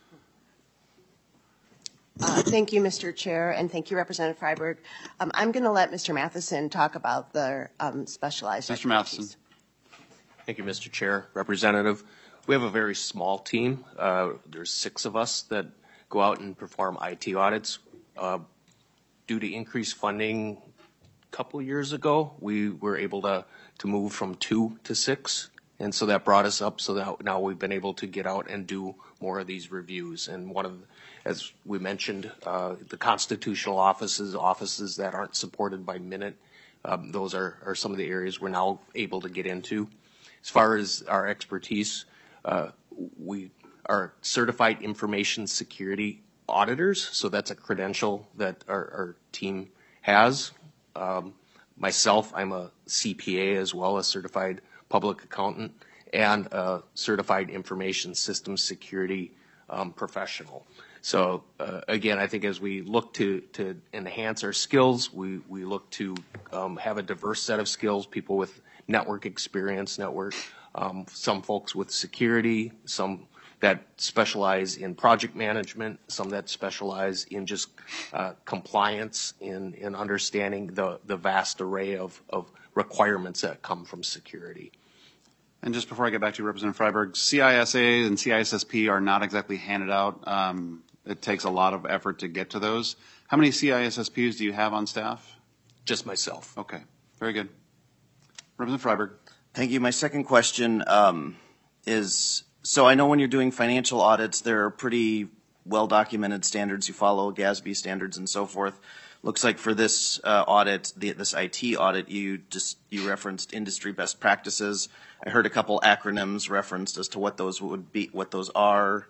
Thank you, Mr. Chair, and thank you, Representative Freiberg. I'm going to let Mr. Matheson talk about the specialized Mr. Matheson. Thank you, Mr. Chair. Representative, we have a very small team. There's 6 of us that go out and perform IT audits. Due to increased funding a couple years ago, we were able to move from 2 to 6. And so that brought us up so that now we've been able to get out and do more of these reviews. And as we mentioned, the constitutional offices that aren't supported by Minute, those are some of the areas we're now able to get into. As far as our expertise, we are certified information security auditors, so that's a credential that our team has. Myself, I'm a CPA as well, a certified public accountant, and a certified information systems security professional. So again, I think as we look to enhance our skills, we look to have a diverse set of skills, people with network experience, some folks with security, some that specialize in project management, some that specialize in just compliance, in understanding the vast array of requirements that come from security. And just before I get back to you, Representative Freiberg, CISA and CISSP are not exactly handed out. It takes a lot of effort to get to those. How many CISSPs do you have on staff? Just myself. Okay, very good. Representative Freiberg. Thank you. My second question is, so I know when you're doing financial audits, there are pretty well-documented standards. You follow GASB standards and so forth. Looks like for this audit, this IT audit, you referenced industry best practices. I heard a couple acronyms referenced as to what those would be, what those are.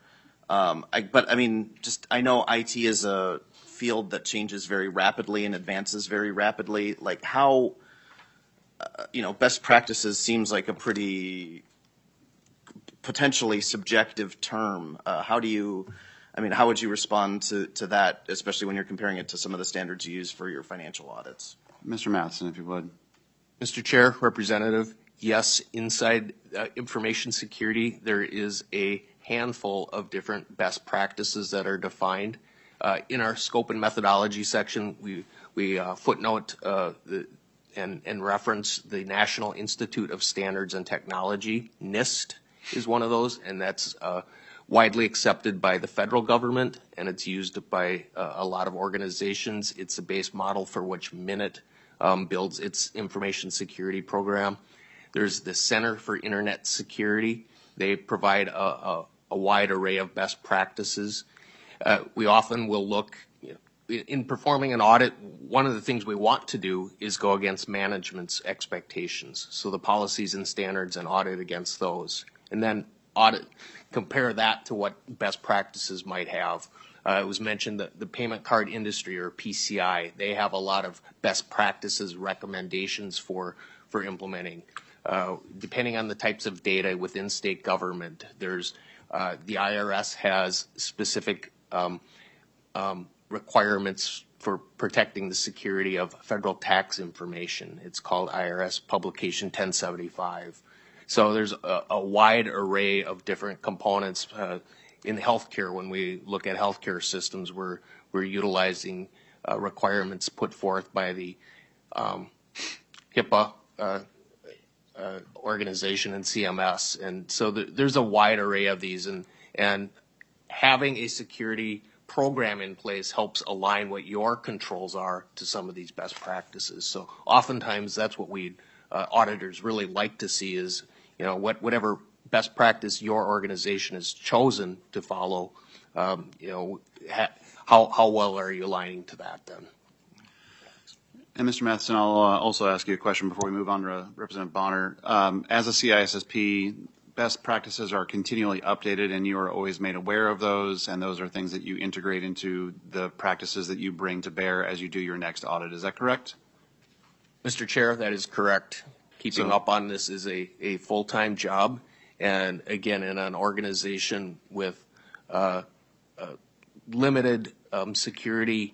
I know IT is a field that changes very rapidly and advances very rapidly. Like how, best practices seems like a pretty potentially subjective term. How would you respond to that, especially when you're comparing it to some of the standards you use for your financial audits? Mr. Matheson, if you would. Mr. Chair, Representative, yes, inside information security, there is a handful of different best practices that are defined. In our scope and methodology section, we footnote and reference the National Institute of Standards and Technology. NIST is one of those, and that's widely accepted by the federal government, and it's used by a lot of organizations. It's a base model for which Minute builds its information security program. There's the Center for Internet Security. They provide a wide array of best practices. We often will look, in performing an audit, one of the things we want to do is go against management's expectations. So the policies and standards and audit against those. And then compare that to what best practices might have. It was mentioned that the payment card industry, or PCI, they have a lot of best practices recommendations for implementing. Depending on the types of data within state government, there's the IRS has specific requirements for protecting the security of federal tax information. It's called IRS Publication 1075. So there's a wide array of different components. In healthcare, when we look at healthcare systems, we're utilizing requirements put forth by the HIPAA organization and CMS. And so there's a wide array of these, and having a security program in place helps align what your controls are to some of these best practices. So oftentimes that's what we auditors really like to see is, whatever best practice your organization has chosen to follow, how well are you aligning to that then? And Mr. Matheson, I'll also ask you a question before we move on to Representative Bonner. As a CISSP, best practices are continually updated, and you are always made aware of those, and those are things that you integrate into the practices that you bring to bear as you do your next audit. Is that correct? Mr. Chair, that is correct. Keeping up on this is a full-time job, and again, in an organization with limited security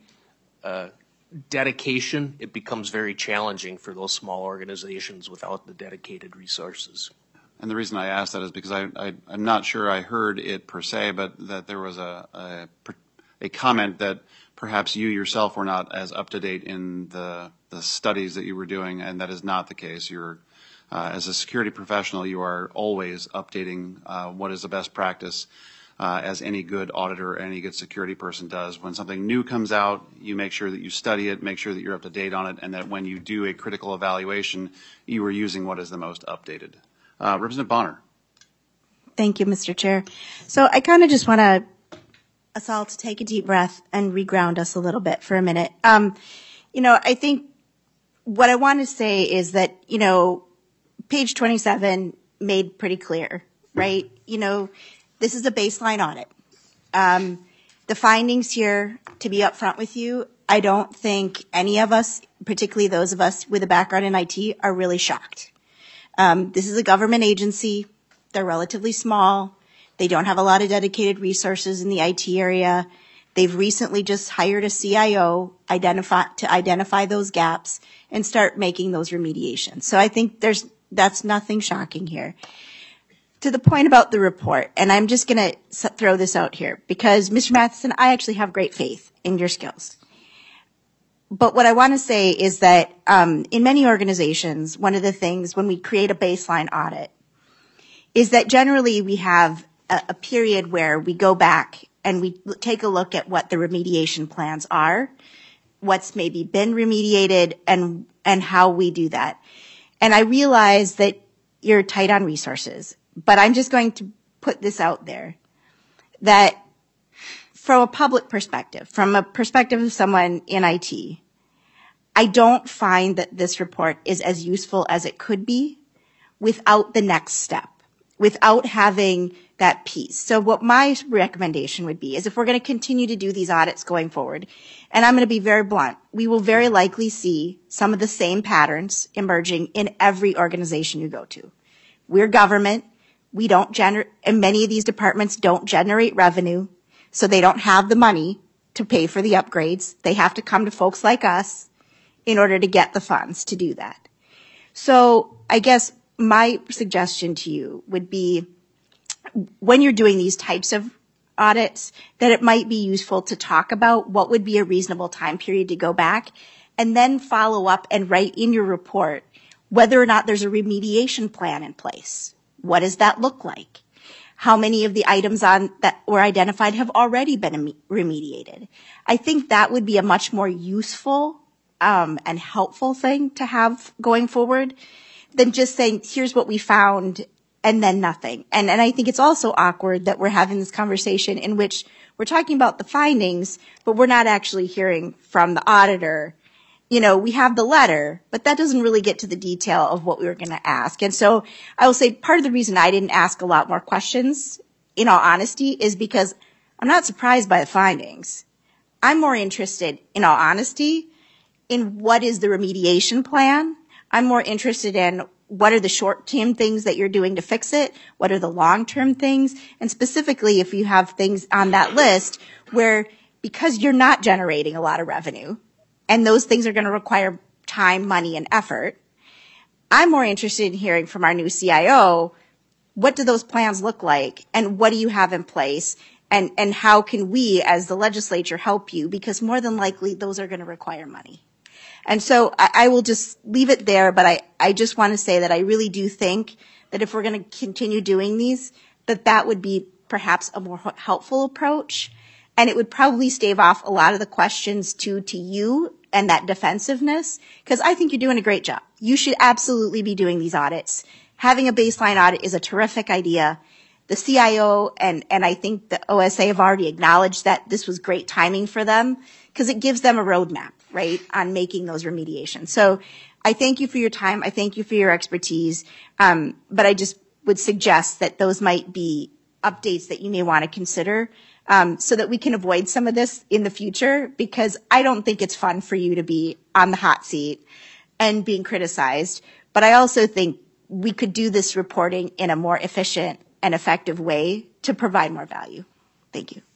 dedication, it becomes very challenging for those small organizations without the dedicated resources. And the reason I ask that is because I'm not sure I heard it per se, but that there was a comment that perhaps you yourself were not as up to date in the studies that you were doing, and that is not the case. You're as a security professional, you are always updating what is the best practice, as any good auditor or any good security person does. When something new comes out, you make sure that you study it, make sure that you're up to date on it, and that when you do a critical evaluation, you are using what is the most updated. Representative Bonner. Thank you, Mr. Chair. So I kind of just want us all to take a deep breath and reground us a little bit for a minute. I think what I want to say is that, page 27 made pretty clear, right? This is a baseline audit. The findings here, to be upfront with you, I don't think any of us, particularly those of us with a background in IT, are really shocked. This is a government agency. They're relatively small. They don't have a lot of dedicated resources in the IT area. They've recently just hired a CIO to identify those gaps and start making those remediations. So I think that's nothing shocking here. To the point about the report, and I'm just going to throw this out here, because Mr. Matheson, I actually have great faith in your skills. But what I want to say is that in many organizations, one of the things when we create a baseline audit is that generally we have a period where we go back and we take a look at what the remediation plans are, what's maybe been remediated, and how we do that. And I realize that you're tight on resources, but I'm just going to put this out there that from a public perspective, from a perspective of someone in IT, I don't find that this report is as useful as it could be without the next step, without having that piece. So what my recommendation would be is if we're going to continue to do these audits going forward, and I'm going to be very blunt, we will very likely see some of the same patterns emerging in every organization you go to. We're government. We don't generate, and many of these departments don't generate revenue, so they don't have the money to pay for the upgrades. They have to come to folks like us in order to get the funds to do that. So I guess my suggestion to you would be when you're doing these types of audits, that it might be useful to talk about what would be a reasonable time period to go back and then follow up and write in your report whether or not there's a remediation plan in place. What does that look like? How many of the items that were identified have already been remediated? I think that would be a much more useful and helpful thing to have going forward than just saying, here's what we found and then nothing. And I think it's also awkward that we're having this conversation in which we're talking about the findings, but we're not actually hearing from the auditor. You know, we have the letter, but that doesn't really get to the detail of what we were going to ask. And so I will say part of the reason I didn't ask a lot more questions, in all honesty, is because I'm not surprised by the findings. I'm more interested, in all honesty, in what is the remediation plan. I'm more interested in what are the short-term things that you're doing to fix it? What are the long-term things? And specifically, if you have things on that list where, because you're not generating a lot of revenue, and those things are going to require time, money, and effort, I'm more interested in hearing from our new CIO, what do those plans look like, and what do you have in place, and how can we, as the legislature, help you? Because more than likely, those are going to require money. And so I will just leave it there, but I just want to say that I really do think that if we're going to continue doing these, that would be perhaps a more helpful approach, and it would probably stave off a lot of the questions to you and that defensiveness, because I think you're doing a great job. You should absolutely be doing these audits. Having a baseline audit is a terrific idea. The CIO and I think the OSA have already acknowledged that this was great timing for them because it gives them a roadmap, right, on making those remediations. So I thank you for your time. I thank you for your expertise. But I just would suggest that those might be updates that you may want to consider so that we can avoid some of this in the future, because I don't think it's fun for you to be on the hot seat and being criticized. But I also think we could do this reporting in a more efficient and effective way to provide more value. Thank you.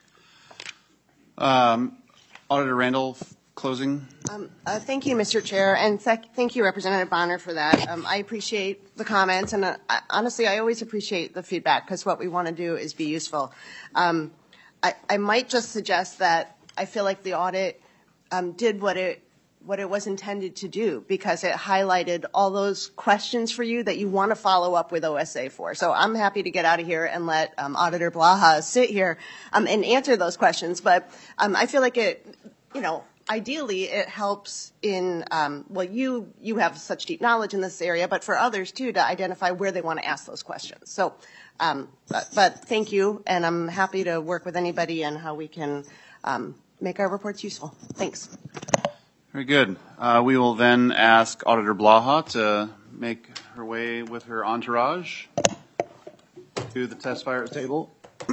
Auditor Randall, closing. Thank you, Mr. Chair, and thank you, Representative Bonner, for that. I appreciate the comments, and honestly, I always appreciate the feedback because what we want to do is be useful. I might just suggest that I feel like the audit did what it was intended to do, because it highlighted all those questions for you that you want to follow up with OSA for. So I'm happy to get out of here and let Auditor Blaha sit here and answer those questions. But I feel like it, ideally it helps in, you have such deep knowledge in this area, but for others too, to identify where they want to ask those questions. So, but thank you, and I'm happy to work with anybody on how we can make our reports useful. Thanks. Very good. We will then ask Auditor Blaha to make her way with her entourage to the testifier table.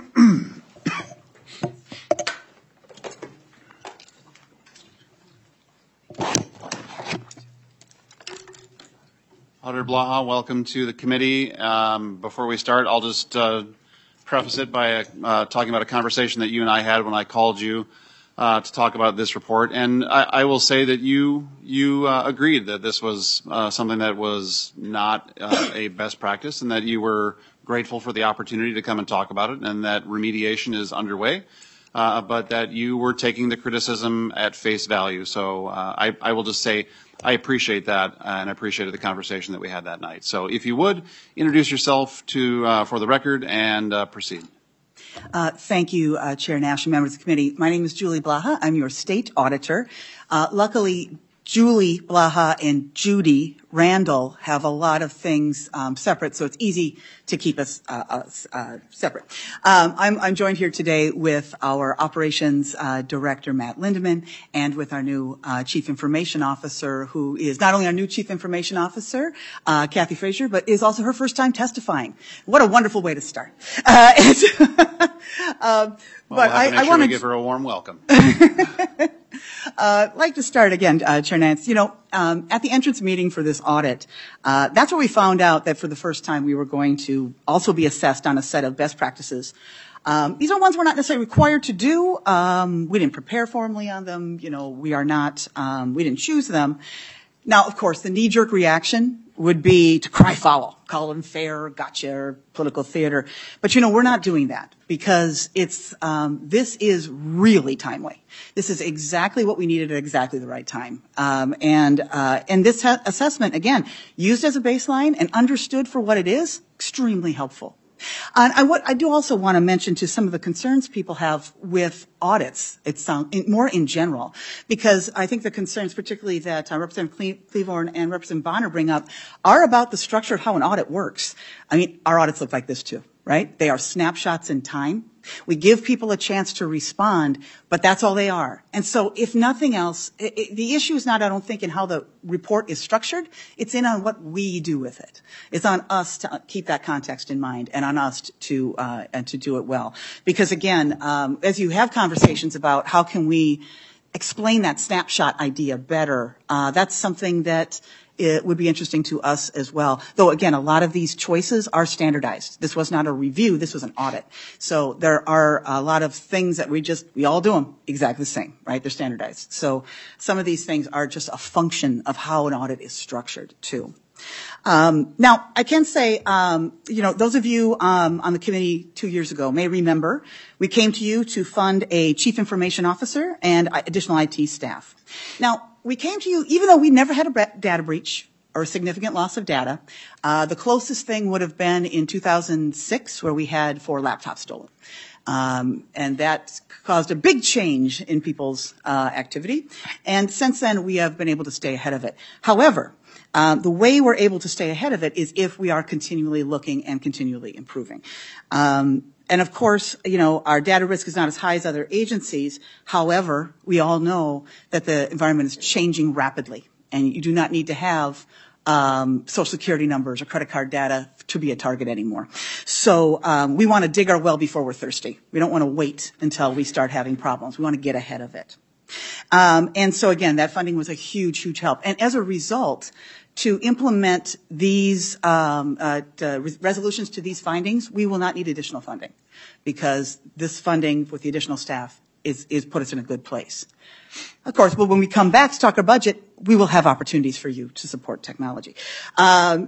Auditor Blaha, welcome to the committee. Before we start, I'll just preface it by talking about a conversation that you and I had when I called you to talk about this report. And I will say that you agreed that this was something that was not a best practice, and that you were grateful for the opportunity to come and talk about it, and that remediation is underway, but that you were taking the criticism at face value. So I will just say I appreciate that, and I appreciated the conversation that we had that night. So if you would, introduce yourself for the record and proceed. Thank you, Chair Nash and members of the committee. My name is Julie Blaha. I'm your state auditor. Luckily, Julie Blaha and Judy Randall have a lot of things separate, so it's easy to keep us separate. I'm joined here today with our operations director, Matt Lindeman, and with our new chief information officer, who is not only our new chief information officer, Kathy Frazier, but is also her first time testifying. What a wonderful way to start. But I want to give her a warm welcome. I'd like to start again, Chair Nance. At the entrance meeting for this audit, that's where we found out that for the first time we were going to also be assessed on a set of best practices. These are ones we're not necessarily required to do. We didn't prepare formally on them. We didn't choose them. Now, of course, the knee-jerk reaction would be to cry foul, call them fair, gotcha, or political theater. But, we're not doing that because this is really timely. This is exactly what we needed at exactly the right time. And this assessment, again, used as a baseline and understood for what it is, extremely helpful. And I do also want to mention to some of the concerns people have with audits, more in general, because I think the concerns, particularly that Representative Cleavorn and Representative Bonner bring up, are about the structure of how an audit works. I mean, our audits look like this too, right? They are snapshots in time. We give people a chance to respond, but that's all they are. And so if nothing else, the issue is not, I don't think, in how the report is structured. It's on what we do with it. It's on us to keep that context in mind and on us to do it well. Because again, as you have conversations about how can we explain that snapshot idea better, that's something that it would be interesting to us as well. Though, again, a lot of these choices are standardized. This was not a review. This was an audit. So there are a lot of things that we all do them exactly the same, right? They're standardized. So some of these things are just a function of how an audit is structured, too. Now, I can say, those of you on the committee 2 years ago may remember we came to you to fund a chief information officer and additional IT staff. Now, we came to you, even though we never had a data breach or a significant loss of data. The closest thing would have been in 2006, where we had 4 laptops stolen. And that caused a big change in people's activity. And since then, we have been able to stay ahead of it. However, the way we're able to stay ahead of it is if we are continually looking and continually improving. And of course, our data risk is not as high as other agencies. However, we all know that the environment is changing rapidly, and you do not need to have Social Security numbers or credit card data to be a target anymore. So we want to dig our well before we're thirsty. We don't want to wait until we start having problems. We want to get ahead of it. And so again, that funding was a huge, huge help. And as a result, to implement these resolutions to these findings, we will not need additional funding, because this funding with the additional staff is put us in a good place. Of course, but when we come back to talk our budget, we will have opportunities for you to support technology. So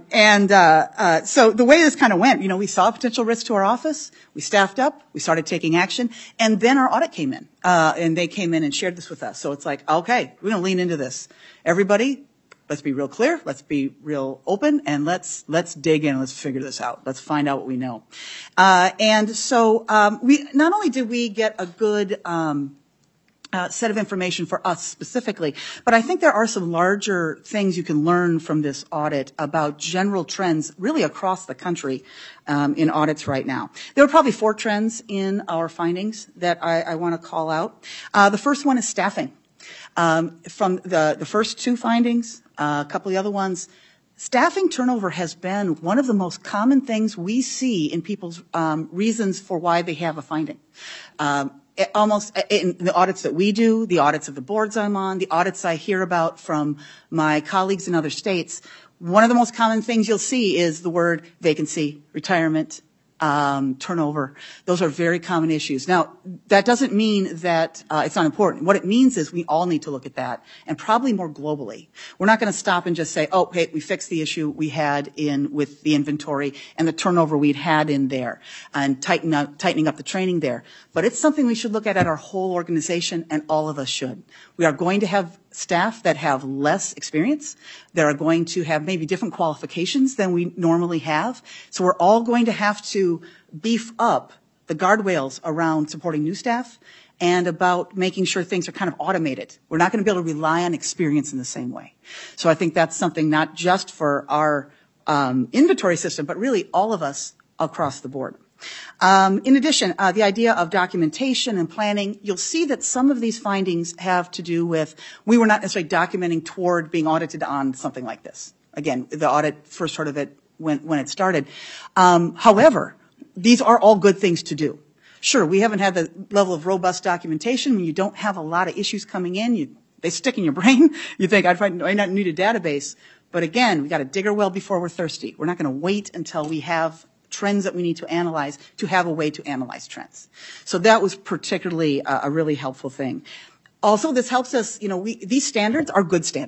the way this kind of went, we saw a potential risk to our office, we staffed up, we started taking action, and then our audit came in, and they came in and shared this with us. So it's like, okay, we're going to lean into this. Everybody, let's be real clear, let's be real open, and let's dig in, let's figure this out. Let's find out what we know. And so we not only did we get a good set of information for us specifically, but I think there are some larger things you can learn from this audit about general trends really across the country in audits right now. There are probably 4 trends in our findings that I want to call out. The first one is staffing. From the first 2 findings, a couple of the other ones, staffing turnover has been one of the most common things we see in people's reasons for why they have a finding. Almost in the audits that we do, the audits of the boards I'm on, the audits I hear about from my colleagues in other states, one of the most common things you'll see is the word vacancy, retirement, turnover. Those are very common issues. Now, that doesn't mean that it's not important. What it means is we all need to look at that, and probably more globally. We're not going to stop and just say, oh, hey, we fixed the issue we had with the inventory and the turnover we'd had in there, and tightening up the training there. But it's something we should look at our whole organization, and all of us should. We are going to have staff that have less experience. That are going to have maybe different qualifications than we normally have. So we're all going to have to beef up the guardrails around supporting new staff and about making sure things are kind of automated. We're not going to be able to rely on experience in the same way. So I think that's something not just for our inventory system, but really all of us across the board. In addition, the idea of documentation and planning, you'll see that some of these findings have to do with we were not necessarily documenting toward being audited on something like this. Again, the audit first heard of it when it started. However, these are all good things to do. Sure, we haven't had the level of robust documentation when you don't have a lot of issues coming in. They stick in your brain. You think, I not need a database. But again, we got to dig our well before we're thirsty. We're not going to wait until we have trends that we need to analyze to have a way to analyze trends. So that was particularly a really helpful thing. Also, this helps us, these standards are good standards.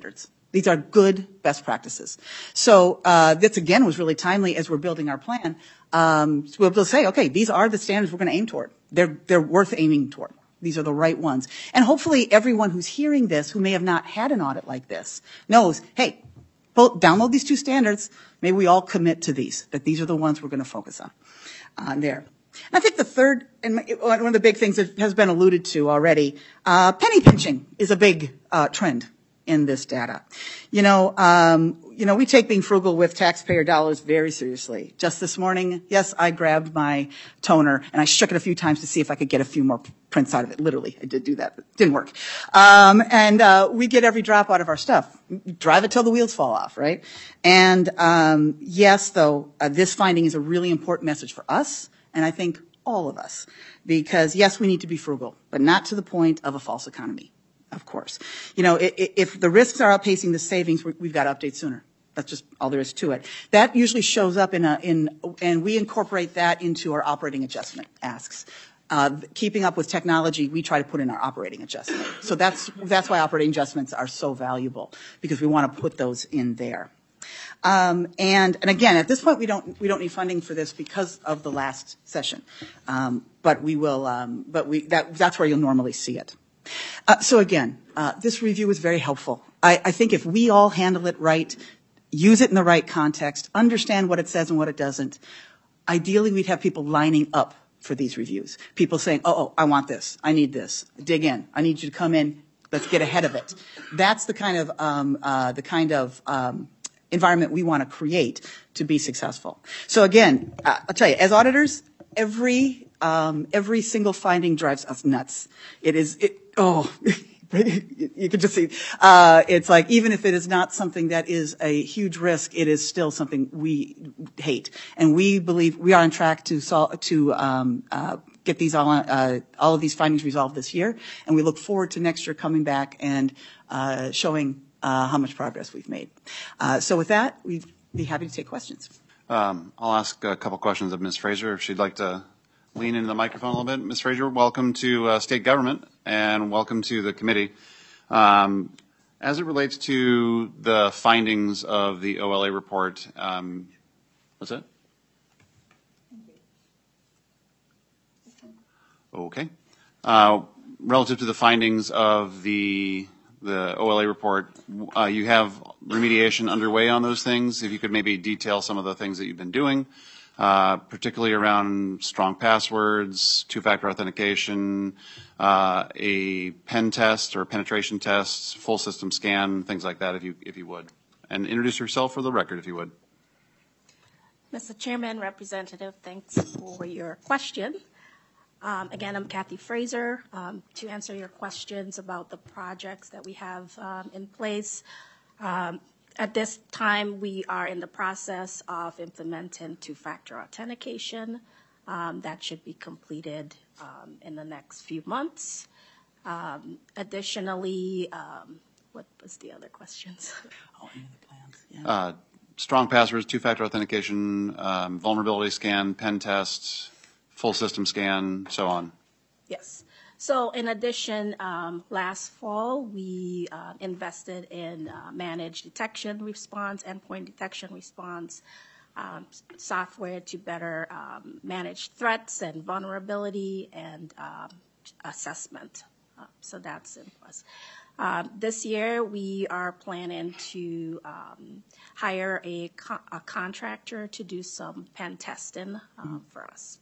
These are good best practices. So this, again, was really timely as we're building our plan. So we'll be able to say, okay, these are the standards we're going to aim toward. They're worth aiming toward. These are the right ones. And hopefully everyone who's hearing this who may have not had an audit like this knows, hey, download these 2 standards. Maybe we all commit to these, that these are the ones we're going to focus on there. And I think the third, and one of the big things that has been alluded to already, penny pinching is a big trend in this data. You know, we take being frugal with taxpayer dollars very seriously. Just this morning, yes, I grabbed my toner and I shook it a few times to see if I could get a few more prints out of it. Literally, I did do that, but it didn't work. And we get every drop out of our stuff. Drive it till the wheels fall off, right? And yes, though, this finding is a really important message for us, and I think all of us, because yes, we need to be frugal, but not to the point of a false economy. Of course. You know, if the risks are outpacing the savings, we've got to update sooner. That's just all there is to it. That usually shows up and we incorporate that into our operating adjustment asks. Keeping up with technology, we try to put in our operating adjustment. So that's why operating adjustments are so valuable, because we want to put those in there. And again, at this point, we don't need funding for this because of the last session. But we will, that's where you'll normally see it. So again, this review is very helpful. I think if we all handle it right, use it in the right context, understand what it says and what it doesn't, ideally we'd have people lining up for these reviews. People saying, oh, I want this. I need this. Dig in. I need you to come in. Let's get ahead of it. That's the kind of environment we want to create to be successful. So again, I'll tell you, as auditors, every single finding drives us nuts. You can just see, it's like, even if it is not something that is a huge risk, it is still something we hate. And we believe we are on track to get these all of these findings resolved this year. And we look forward to next year coming back and showing how much progress we've made. So with that, we'd be happy to take questions. I'll ask a couple questions of Ms. Fraser if she'd like to lean into the microphone a little bit. Ms. Fraser, welcome to state government and welcome to the committee. As it relates to the findings of the OLA report, what's that? Okay. Relative to the findings of the OLA report, you have remediation underway on those things. If you could maybe detail some of the things that you've been doing, particularly around strong passwords, two-factor authentication, a pen test or penetration test, full system scan, things like that, if you would. And introduce yourself for the record, if you would. Mr. Chairman, Representative, thanks for your question. Again, I'm Kathy Fraser. To answer your questions about the projects that we have in place, at this time, we are in the process of implementing two-factor authentication. That should be completed in the next few months. Additionally, what was the other questions? Strong passwords, two-factor authentication, vulnerability scan, pen test, full system scan, so on. Yes. So in addition, last fall, we invested in managed detection response, endpoint detection response, software to better manage threats and vulnerability and assessment. So that's in plus. This year, we are planning to hire a contractor to do some pen testing for us.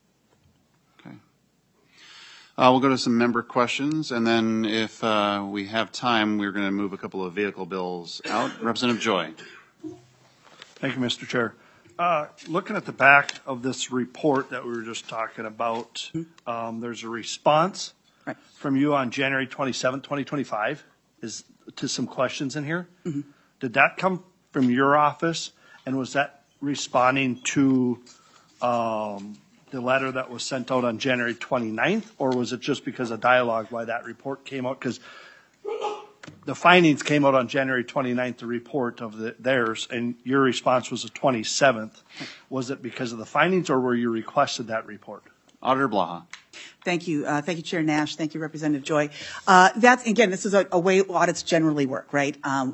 We'll go to some member questions, and then if we have time, we're going to move a couple of vehicle bills out. Representative Joy. Thank you, Mr. Chair. Looking at the back of this report that we were just talking about, there's a response from you on January 27, 2025, to some questions in here. Mm-hmm. Did that come from your office, and was that responding to the letter that was sent out on January 29th, or was it just because of dialogue why that report came out? Because the findings came out on January 29th, the report of theirs, and your response was the 27th. Was it because of the findings, or were you requested that report? Auditor Blaha. Thank you. Thank you, Chair Nash. Thank you, Representative Joy. That's, again, this is a way audits generally work, right?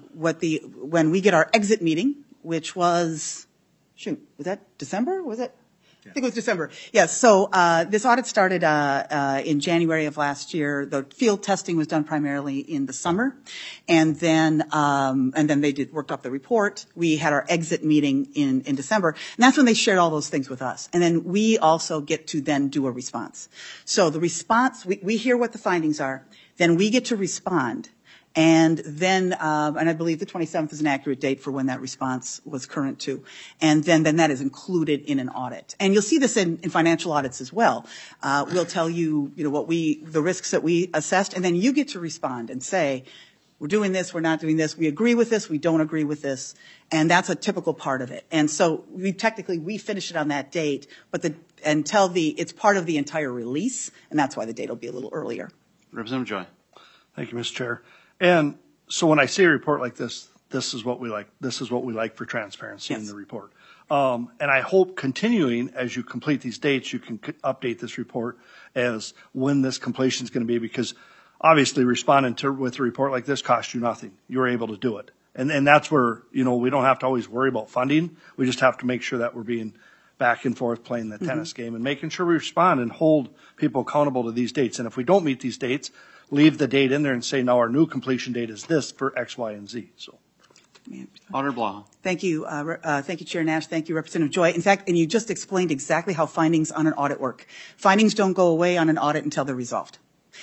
When we get our exit meeting, which was, was that December? Was it? I think it was December. Yes. So this audit started in January of last year. The field testing was done primarily in the summer, and then they worked up the report. We had our exit meeting in December, and that's when they shared all those things with us. And then we also get to then do a response. So the response, we hear what the findings are, then we get to respond. And then, and I believe the 27th is an accurate date for when that response was current to. And then that is included in an audit. And you'll see this in financial audits as well. We'll tell you, the risks that we assessed, and then you get to respond and say, we're doing this, we're not doing this, we agree with this, we don't agree with this. And that's a typical part of it. And so we finish it on that date, but it's part of the entire release, and that's why the date will be a little earlier. Representative Joy. Thank you, Mr. Chair. And so when I see a report like this, this is what we like. This is what we like for transparency in the report. And I hope continuing as you complete these dates, you can update this report as when this completion is going to be, because obviously responding with a report like this costs you nothing. You're able to do it. And that's where, we don't have to always worry about funding. We just have to make sure that we're being back and forth playing the tennis game and making sure we respond and hold people accountable to these dates. And if we don't meet these dates, leave the date in there and say, now our new completion date is this for X, Y, and Z. So, Auditor Blaha. Thank you. Thank you, Chair Nash. Thank you, Representative Joy. In fact, and you just explained exactly how findings on an audit work. Findings don't go away on an audit until they're resolved.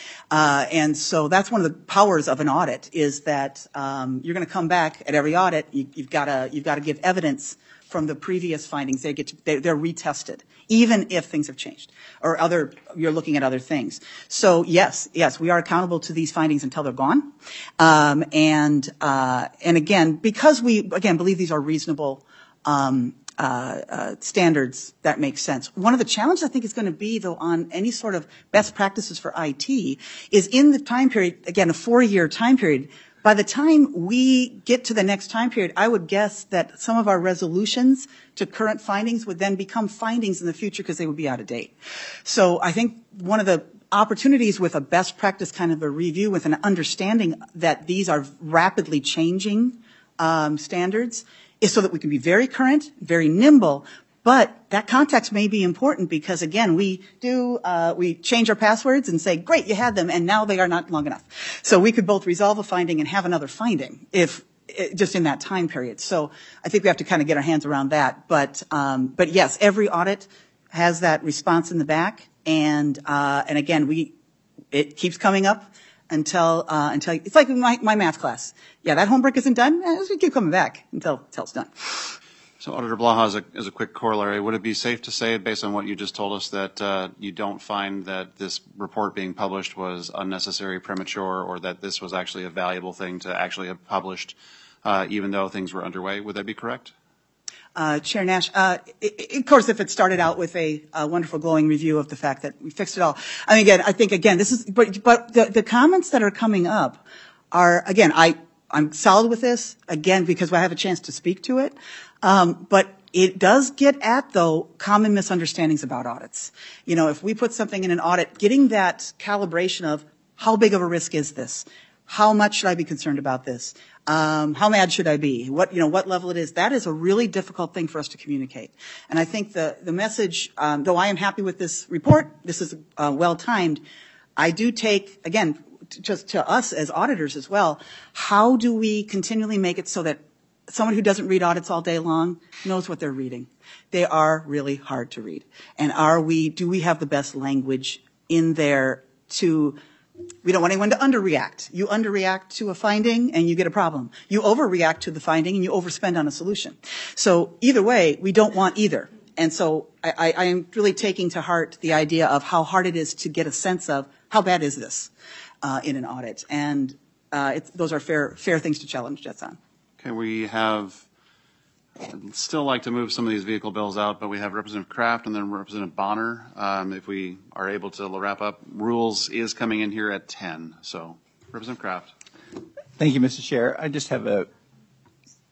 And so that's one of the powers of an audit is that you're going to come back at every audit. You've got to give evidence from the previous findings. They're retested, even if things have changed or you're looking at other things. So yes, we are accountable to these findings until they're gone. And again, because we believe these are reasonable standards that make sense. One of the challenges I think is going to be, though, on any sort of best practices for IT is in the time period, again, a 4-year time period. By the time we get to the next time period, I would guess that some of our resolutions to current findings would then become findings in the future because they would be out of date. So I think one of the opportunities with a best practice kind of a review with an understanding that these are rapidly changing standards is so that we can be very current, very nimble. But that context may be important because, again, we change our passwords and say, great, you had them, and now they are not long enough. So we could both resolve a finding and have another finding just in that time period. So I think we have to kind of get our hands around that. But yes, every audit has that response in the back. And again, it keeps coming up until it's like my math class. Yeah, that homework isn't done. We keep coming back until it's done. So Auditor Blaha, as a quick corollary, would it be safe to say, based on what you just told us, that you don't find that this report being published was unnecessary, premature, or that this was actually a valuable thing to actually have published, even though things were underway? Would that be correct? Chair Nash, of course, if it started out with a wonderful glowing review of the fact that we fixed it all. I mean, again, this is, but the comments that are coming up are, again, I'm solid with this, again, because I have a chance to speak to it. But it does get at, though, common misunderstandings about audits. If we put something in an audit, getting that calibration of how big of a risk is this? How much should I be concerned about this? How mad should I be? What level it is? That is a really difficult thing for us to communicate. And I think the message, though I am happy with this report, this is well timed, I do take, again, just to us as auditors as well, how do we continually make it so that someone who doesn't read audits all day long knows what they're reading? They are really hard to read. And do we have the best language in there we don't want anyone to underreact. You underreact to a finding and you get a problem. You overreact to the finding and you overspend on a solution. So either way, we don't want either. And so I am really taking to heart the idea of how hard it is to get a sense of how bad is this in an audit. And those are fair things to challenge Jets on. Okay, I'd still like to move some of these vehicle bills out, but we have Representative Kraft and then Representative Bonner. If we are able to wrap up, rules is coming in here at 10. So, Representative Kraft. Thank you, Mr. Chair. I just have a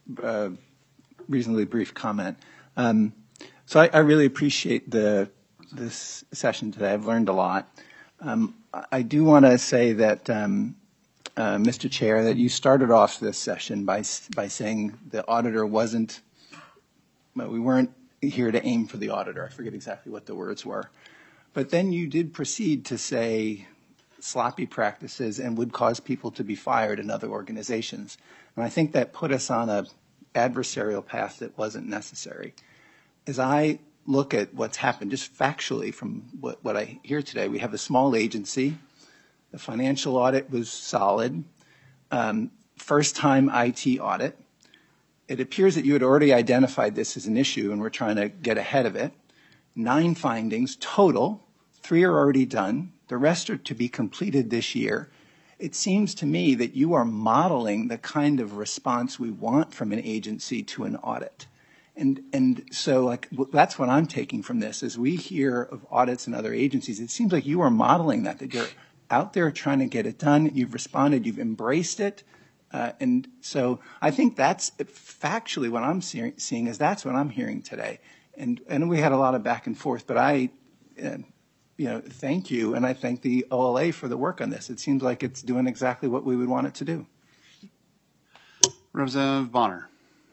reasonably brief comment. So I really appreciate the this session today. I've learned a lot. I do want to say that, Mr. Chair, that you started off this session by saying the auditor we weren't here to aim for the auditor. I forget exactly what the words were. But then you did proceed to say sloppy practices and would cause people to be fired in other organizations. And I think that put us on an adversarial path that wasn't necessary. As I look at what's happened, just factually from what I hear today, we have a small agency. The financial audit was solid. First-time IT audit. It appears that you had already identified this as an issue and we're trying to get ahead of it. 9 findings total. 3 are already done. The rest are to be completed this year. It seems to me that you are modeling the kind of response we want from an agency to an audit. And so that's what I'm taking from this. As we hear of audits in other agencies, it seems like you are modeling that you're out there trying to get it done. You've responded. You've embraced it. And so I think that's factually what I'm seeing is that's what I'm hearing today. And we had a lot of back and forth, but thank you, and I thank the OLA for the work on this. It seems like it's doing exactly what we would want it to do. Representative Bonner.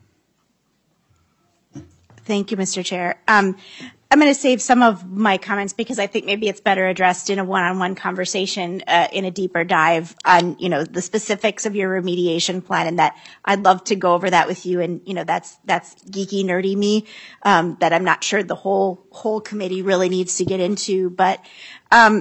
Thank you, Mr. Chair. I'm going to save some of my comments because I think maybe it's better addressed in a one-on-one conversation in a deeper dive on, the specifics of your remediation plan, and that I'd love to go over that with you. And, that's geeky, nerdy me that I'm not sure the whole committee really needs to get into. But, I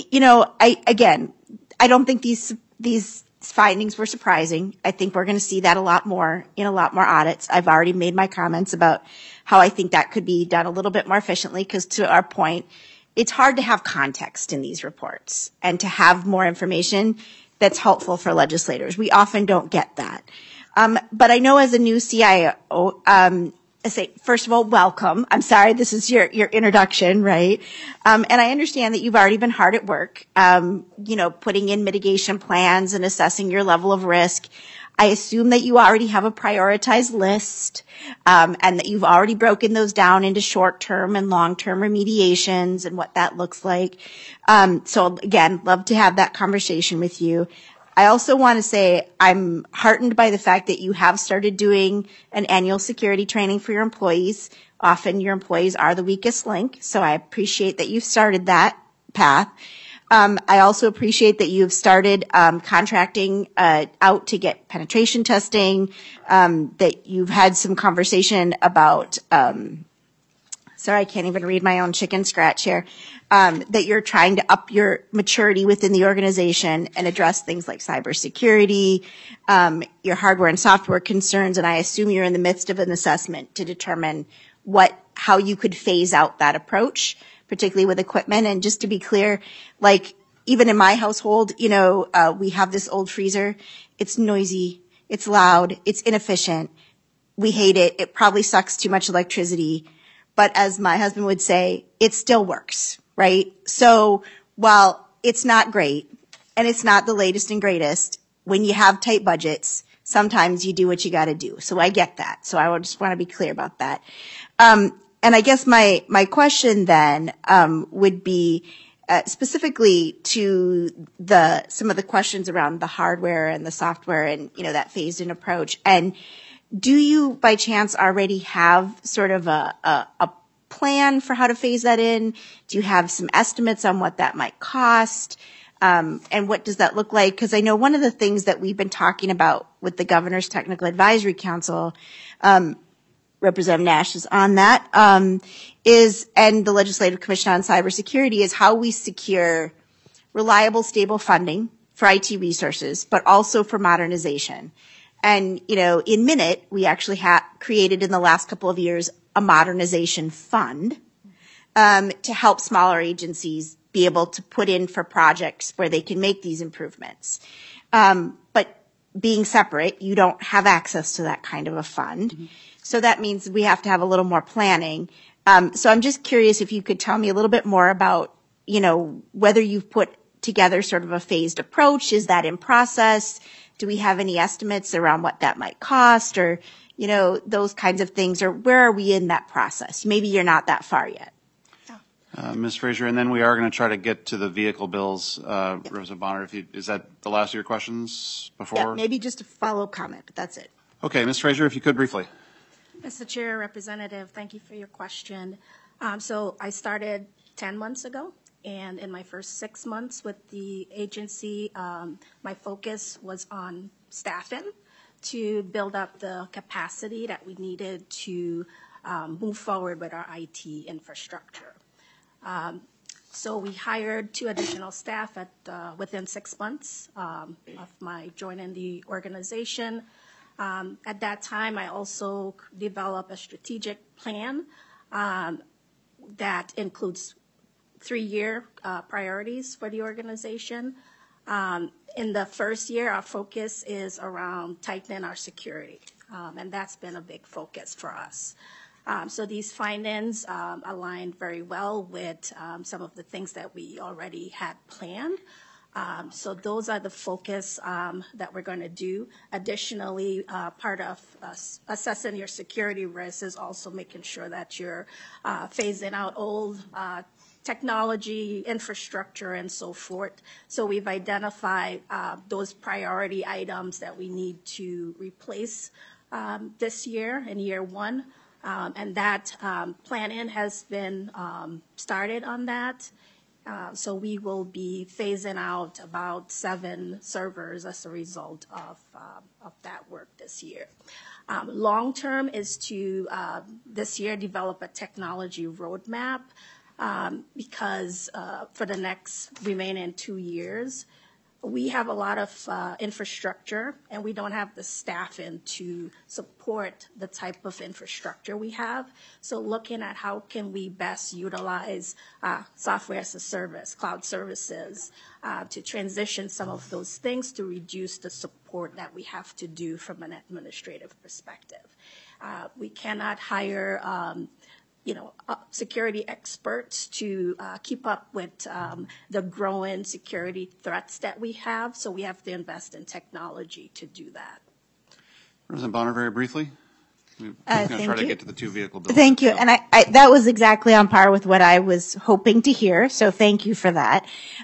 don't think these findings were surprising. I think we're going to see that a lot more in a lot more audits. I've already made my comments about how I think that could be done a little bit more efficiently because to our point, it's hard to have context in these reports and to have more information that's helpful for legislators. We often don't get that. But I know as a new CIO, I say, first of all, welcome. I'm sorry, this is your introduction, right? And I understand that you've already been hard at work, putting in mitigation plans and assessing your level of risk. I assume that you already have a prioritized list, and that you've already broken those down into short-term and long-term remediations and what that looks like. So again, love to have that conversation with you. I also want to say I'm heartened by the fact that you have started doing an annual security training for your employees. Often your employees are the weakest link, so I appreciate that you've started that path. I also appreciate that you've started contracting out to get penetration testing, that you've had some conversation about sorry, I can't even read my own chicken scratch here, that you're trying to up your maturity within the organization and address things like cybersecurity, your hardware and software concerns, and I assume you're in the midst of an assessment to determine how you could phase out that approach, particularly with equipment. And just to be clear, even in my household, we have this old freezer. It's noisy, it's loud, it's inefficient. We hate it. It probably sucks too much electricity. But as my husband would say, it still works, right? So while it's not great and it's not the latest and greatest, when you have tight budgets, sometimes you do what you got to do. So I get that. So I just want to be clear about that. And I guess my question then would be specifically to some of the questions around the hardware and the software and that phased in approach. And do you, by chance, already have sort of a plan for how to phase that in? Do you have some estimates on what that might cost? And what does that look like? Because I know one of the things that we've been talking about with the Governor's Technical Advisory Council, Representative Nash is on that, and the Legislative Commission on Cybersecurity is how we secure reliable, stable funding for IT resources, but also for modernization. And, in Minute, we actually created in the last couple of years a modernization fund to help smaller agencies be able to put in for projects where they can make these improvements. But being separate, you don't have access to that kind of a fund. Mm-hmm. So that means we have to have a little more planning. So I'm just curious if you could tell me a little bit more about, whether you've put together sort of a phased approach. Is that in process? Do we have any estimates around what that might cost or, those kinds of things? Or where are we in that process? Maybe you're not that far yet. Ms. Frazier, and then we are going to try to get to the vehicle bills. Representative Bonner, is that the last of your questions before? Yeah, maybe just a follow-up comment, but that's it. Okay, Ms. Frazier, if you could briefly. Mr. Chair, Representative, thank you for your question. So I started 10 months ago, and in my first 6 months with the agency, my focus was on staffing to build up the capacity that we needed to move forward with our IT infrastructure. So we hired 2 additional staff within 6 months of my joining the organization. At that time, I also developed a strategic plan that includes 3-year priorities for the organization. In the first year, our focus is around tightening our security, and that's been a big focus for us. So these findings aligned very well with some of the things that we already had planned. So those are the focus that we're going to do. Additionally, part of assessing your security risks is also making sure that you're phasing out old technology, infrastructure, and so forth. So we've identified those priority items that we need to replace this year in year 1. And that planning has been started on that. So we will be phasing out about 7 servers as a result of that work this year. Long term is to this year develop a technology roadmap because for the next remaining 2 years, we have a lot of infrastructure, and we don't have the staffing to support the type of infrastructure we have. So looking at how can we best utilize software as a service, cloud services, to transition some of those things to reduce the support that we have to do from an administrative perspective. We cannot hire security experts to keep up with the growing security threats that we have. So we have to invest in technology to do that. Representative Bonner, very briefly. We're going to try to get to the 2 vehicle bills. Thank you. And I that was exactly on par with what I was hoping to hear. So thank you for that.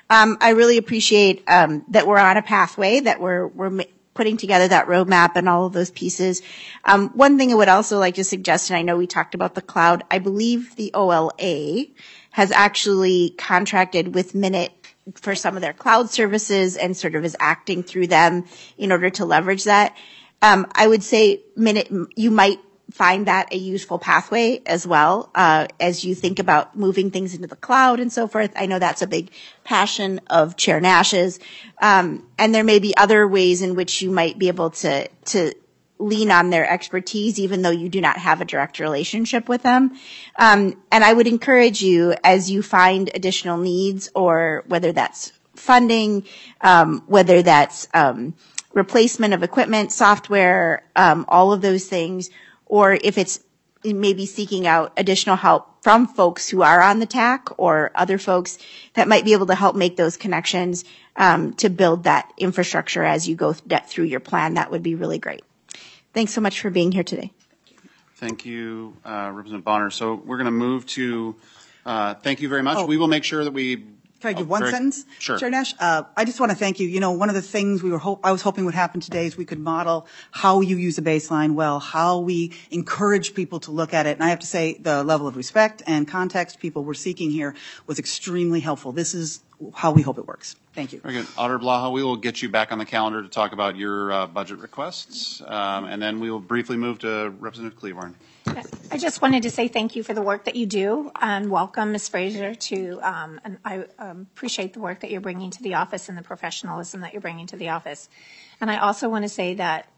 I really appreciate that we're on a pathway, that we're putting together that roadmap and all of those pieces. One thing I would also like to suggest, and I know we talked about the cloud, I believe the OLA has actually contracted with Minute for some of their cloud services and sort of is acting through them in order to leverage that. I would say Minute, you might find that a useful pathway as well as you think about moving things into the cloud and so forth. I know that's a big passion of Chair Nash's. And there may be other ways in which you might be able to lean on their expertise, even though you do not have a direct relationship with them. And I would encourage you, as you find additional needs, or whether that's funding, whether that's replacement of equipment, software, all of those things, or if it's maybe seeking out additional help from folks who are on the TAC or other folks that might be able to help make those connections to build that infrastructure as you go through your plan, that would be really great. Thanks so much for being here today. Thank you, Representative Bonner. So we're going to move to, thank you very much. We will make sure that we Can I give one sentence? Sure. Chair Nash, I just want to thank you. You know, one of the things I was hoping would happen today is we could model how you use a baseline well, how we encourage people to look at it. And I have to say the level of respect and context people were seeking here was extremely helpful. This is how we hope it works. Thank you. Very good. Auditor Blaha, we will get you back on the calendar to talk about your budget requests. And then we will briefly move to Representative Cleavorn. I just wanted to say thank you for the work that you do and welcome Ms. Frazier to, and I appreciate the work that you're bringing to the office and the professionalism that you're bringing to the office. And I also want to say that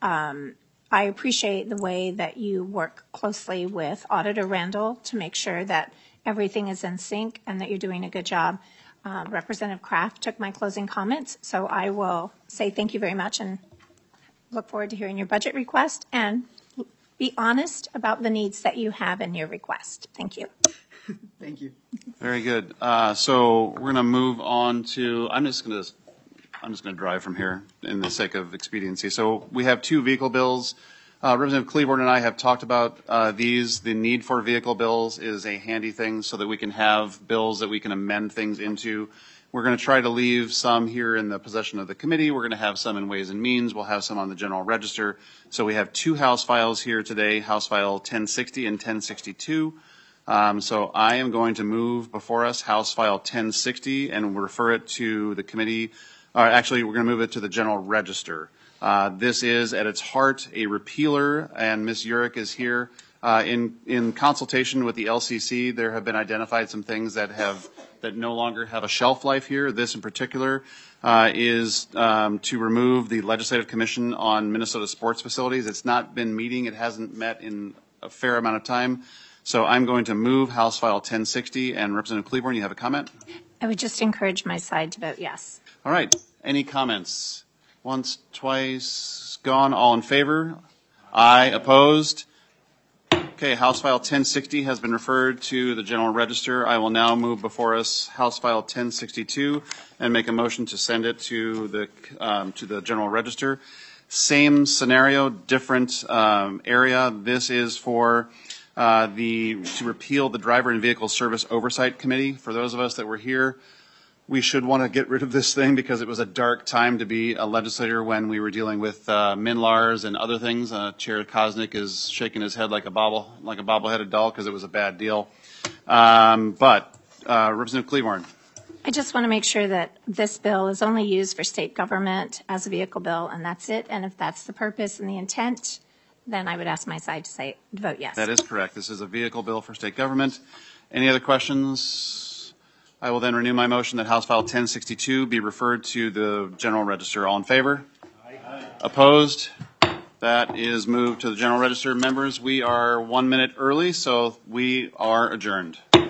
I appreciate the way that you work closely with Auditor Randall to make sure that everything is in sync and that you're doing a good job. Representative Kraft took my closing comments, so I will say thank you very much and look forward to hearing your budget request and be honest about the needs that you have in your request. Thank you. Thank you. Very good. So we're going to move on to, I'm just going to drive from here in the sake of expediency. So we have two vehicle bills. Representative Cleaborn and I have talked about these. The need for vehicle bills is a handy thing so that we can have bills that we can amend things into. We're going to try to leave some here in the possession of the committee. We're going to have some in Ways and Means. We'll have some on the general register. So we have 2 House files here today, House File 1060 and 1062. So I am going to move before us House File 1060 and refer it to the committee. Actually, we're going to move it to the general register. This is at its heart a repealer, and Ms. Urick is here. In consultation with the LCC, there have been identified some things that no longer have a shelf life here. This in particular is to remove the Legislative Commission on Minnesota Sports Facilities. It's not been meeting. It hasn't met in a fair amount of time. So I'm going to move House File 1060. And Representative Cleaborn, you have a comment? I would just encourage my side to vote yes. All right. Any comments? Once, twice, gone. All in favor? Aye. Opposed? Okay, House File 1060 has been referred to the General Register. I will now move before us House File 1062 and make a motion to send it to the General Register. Same scenario, different area. This is for to repeal the Driver and Vehicle Service Oversight Committee. For those of us that were here, we should want to get rid of this thing because it was a dark time to be a legislator when we were dealing with MNLARS and other things. Chair Koznick is shaking his head like a bobbleheaded doll because it was a bad deal. But Representative Cleaborn. I just want to make sure that this bill is only used for state government as a vehicle bill, and that's it. And if that's the purpose and the intent, then I would ask my side to vote yes. That is correct. This is a vehicle bill for state government. Any other questions? I will then renew my motion that House File 1062 be referred to the General Register. All in favor? Aye. Opposed? That is moved to the General Register. Members, we are 1 minute early, so we are adjourned.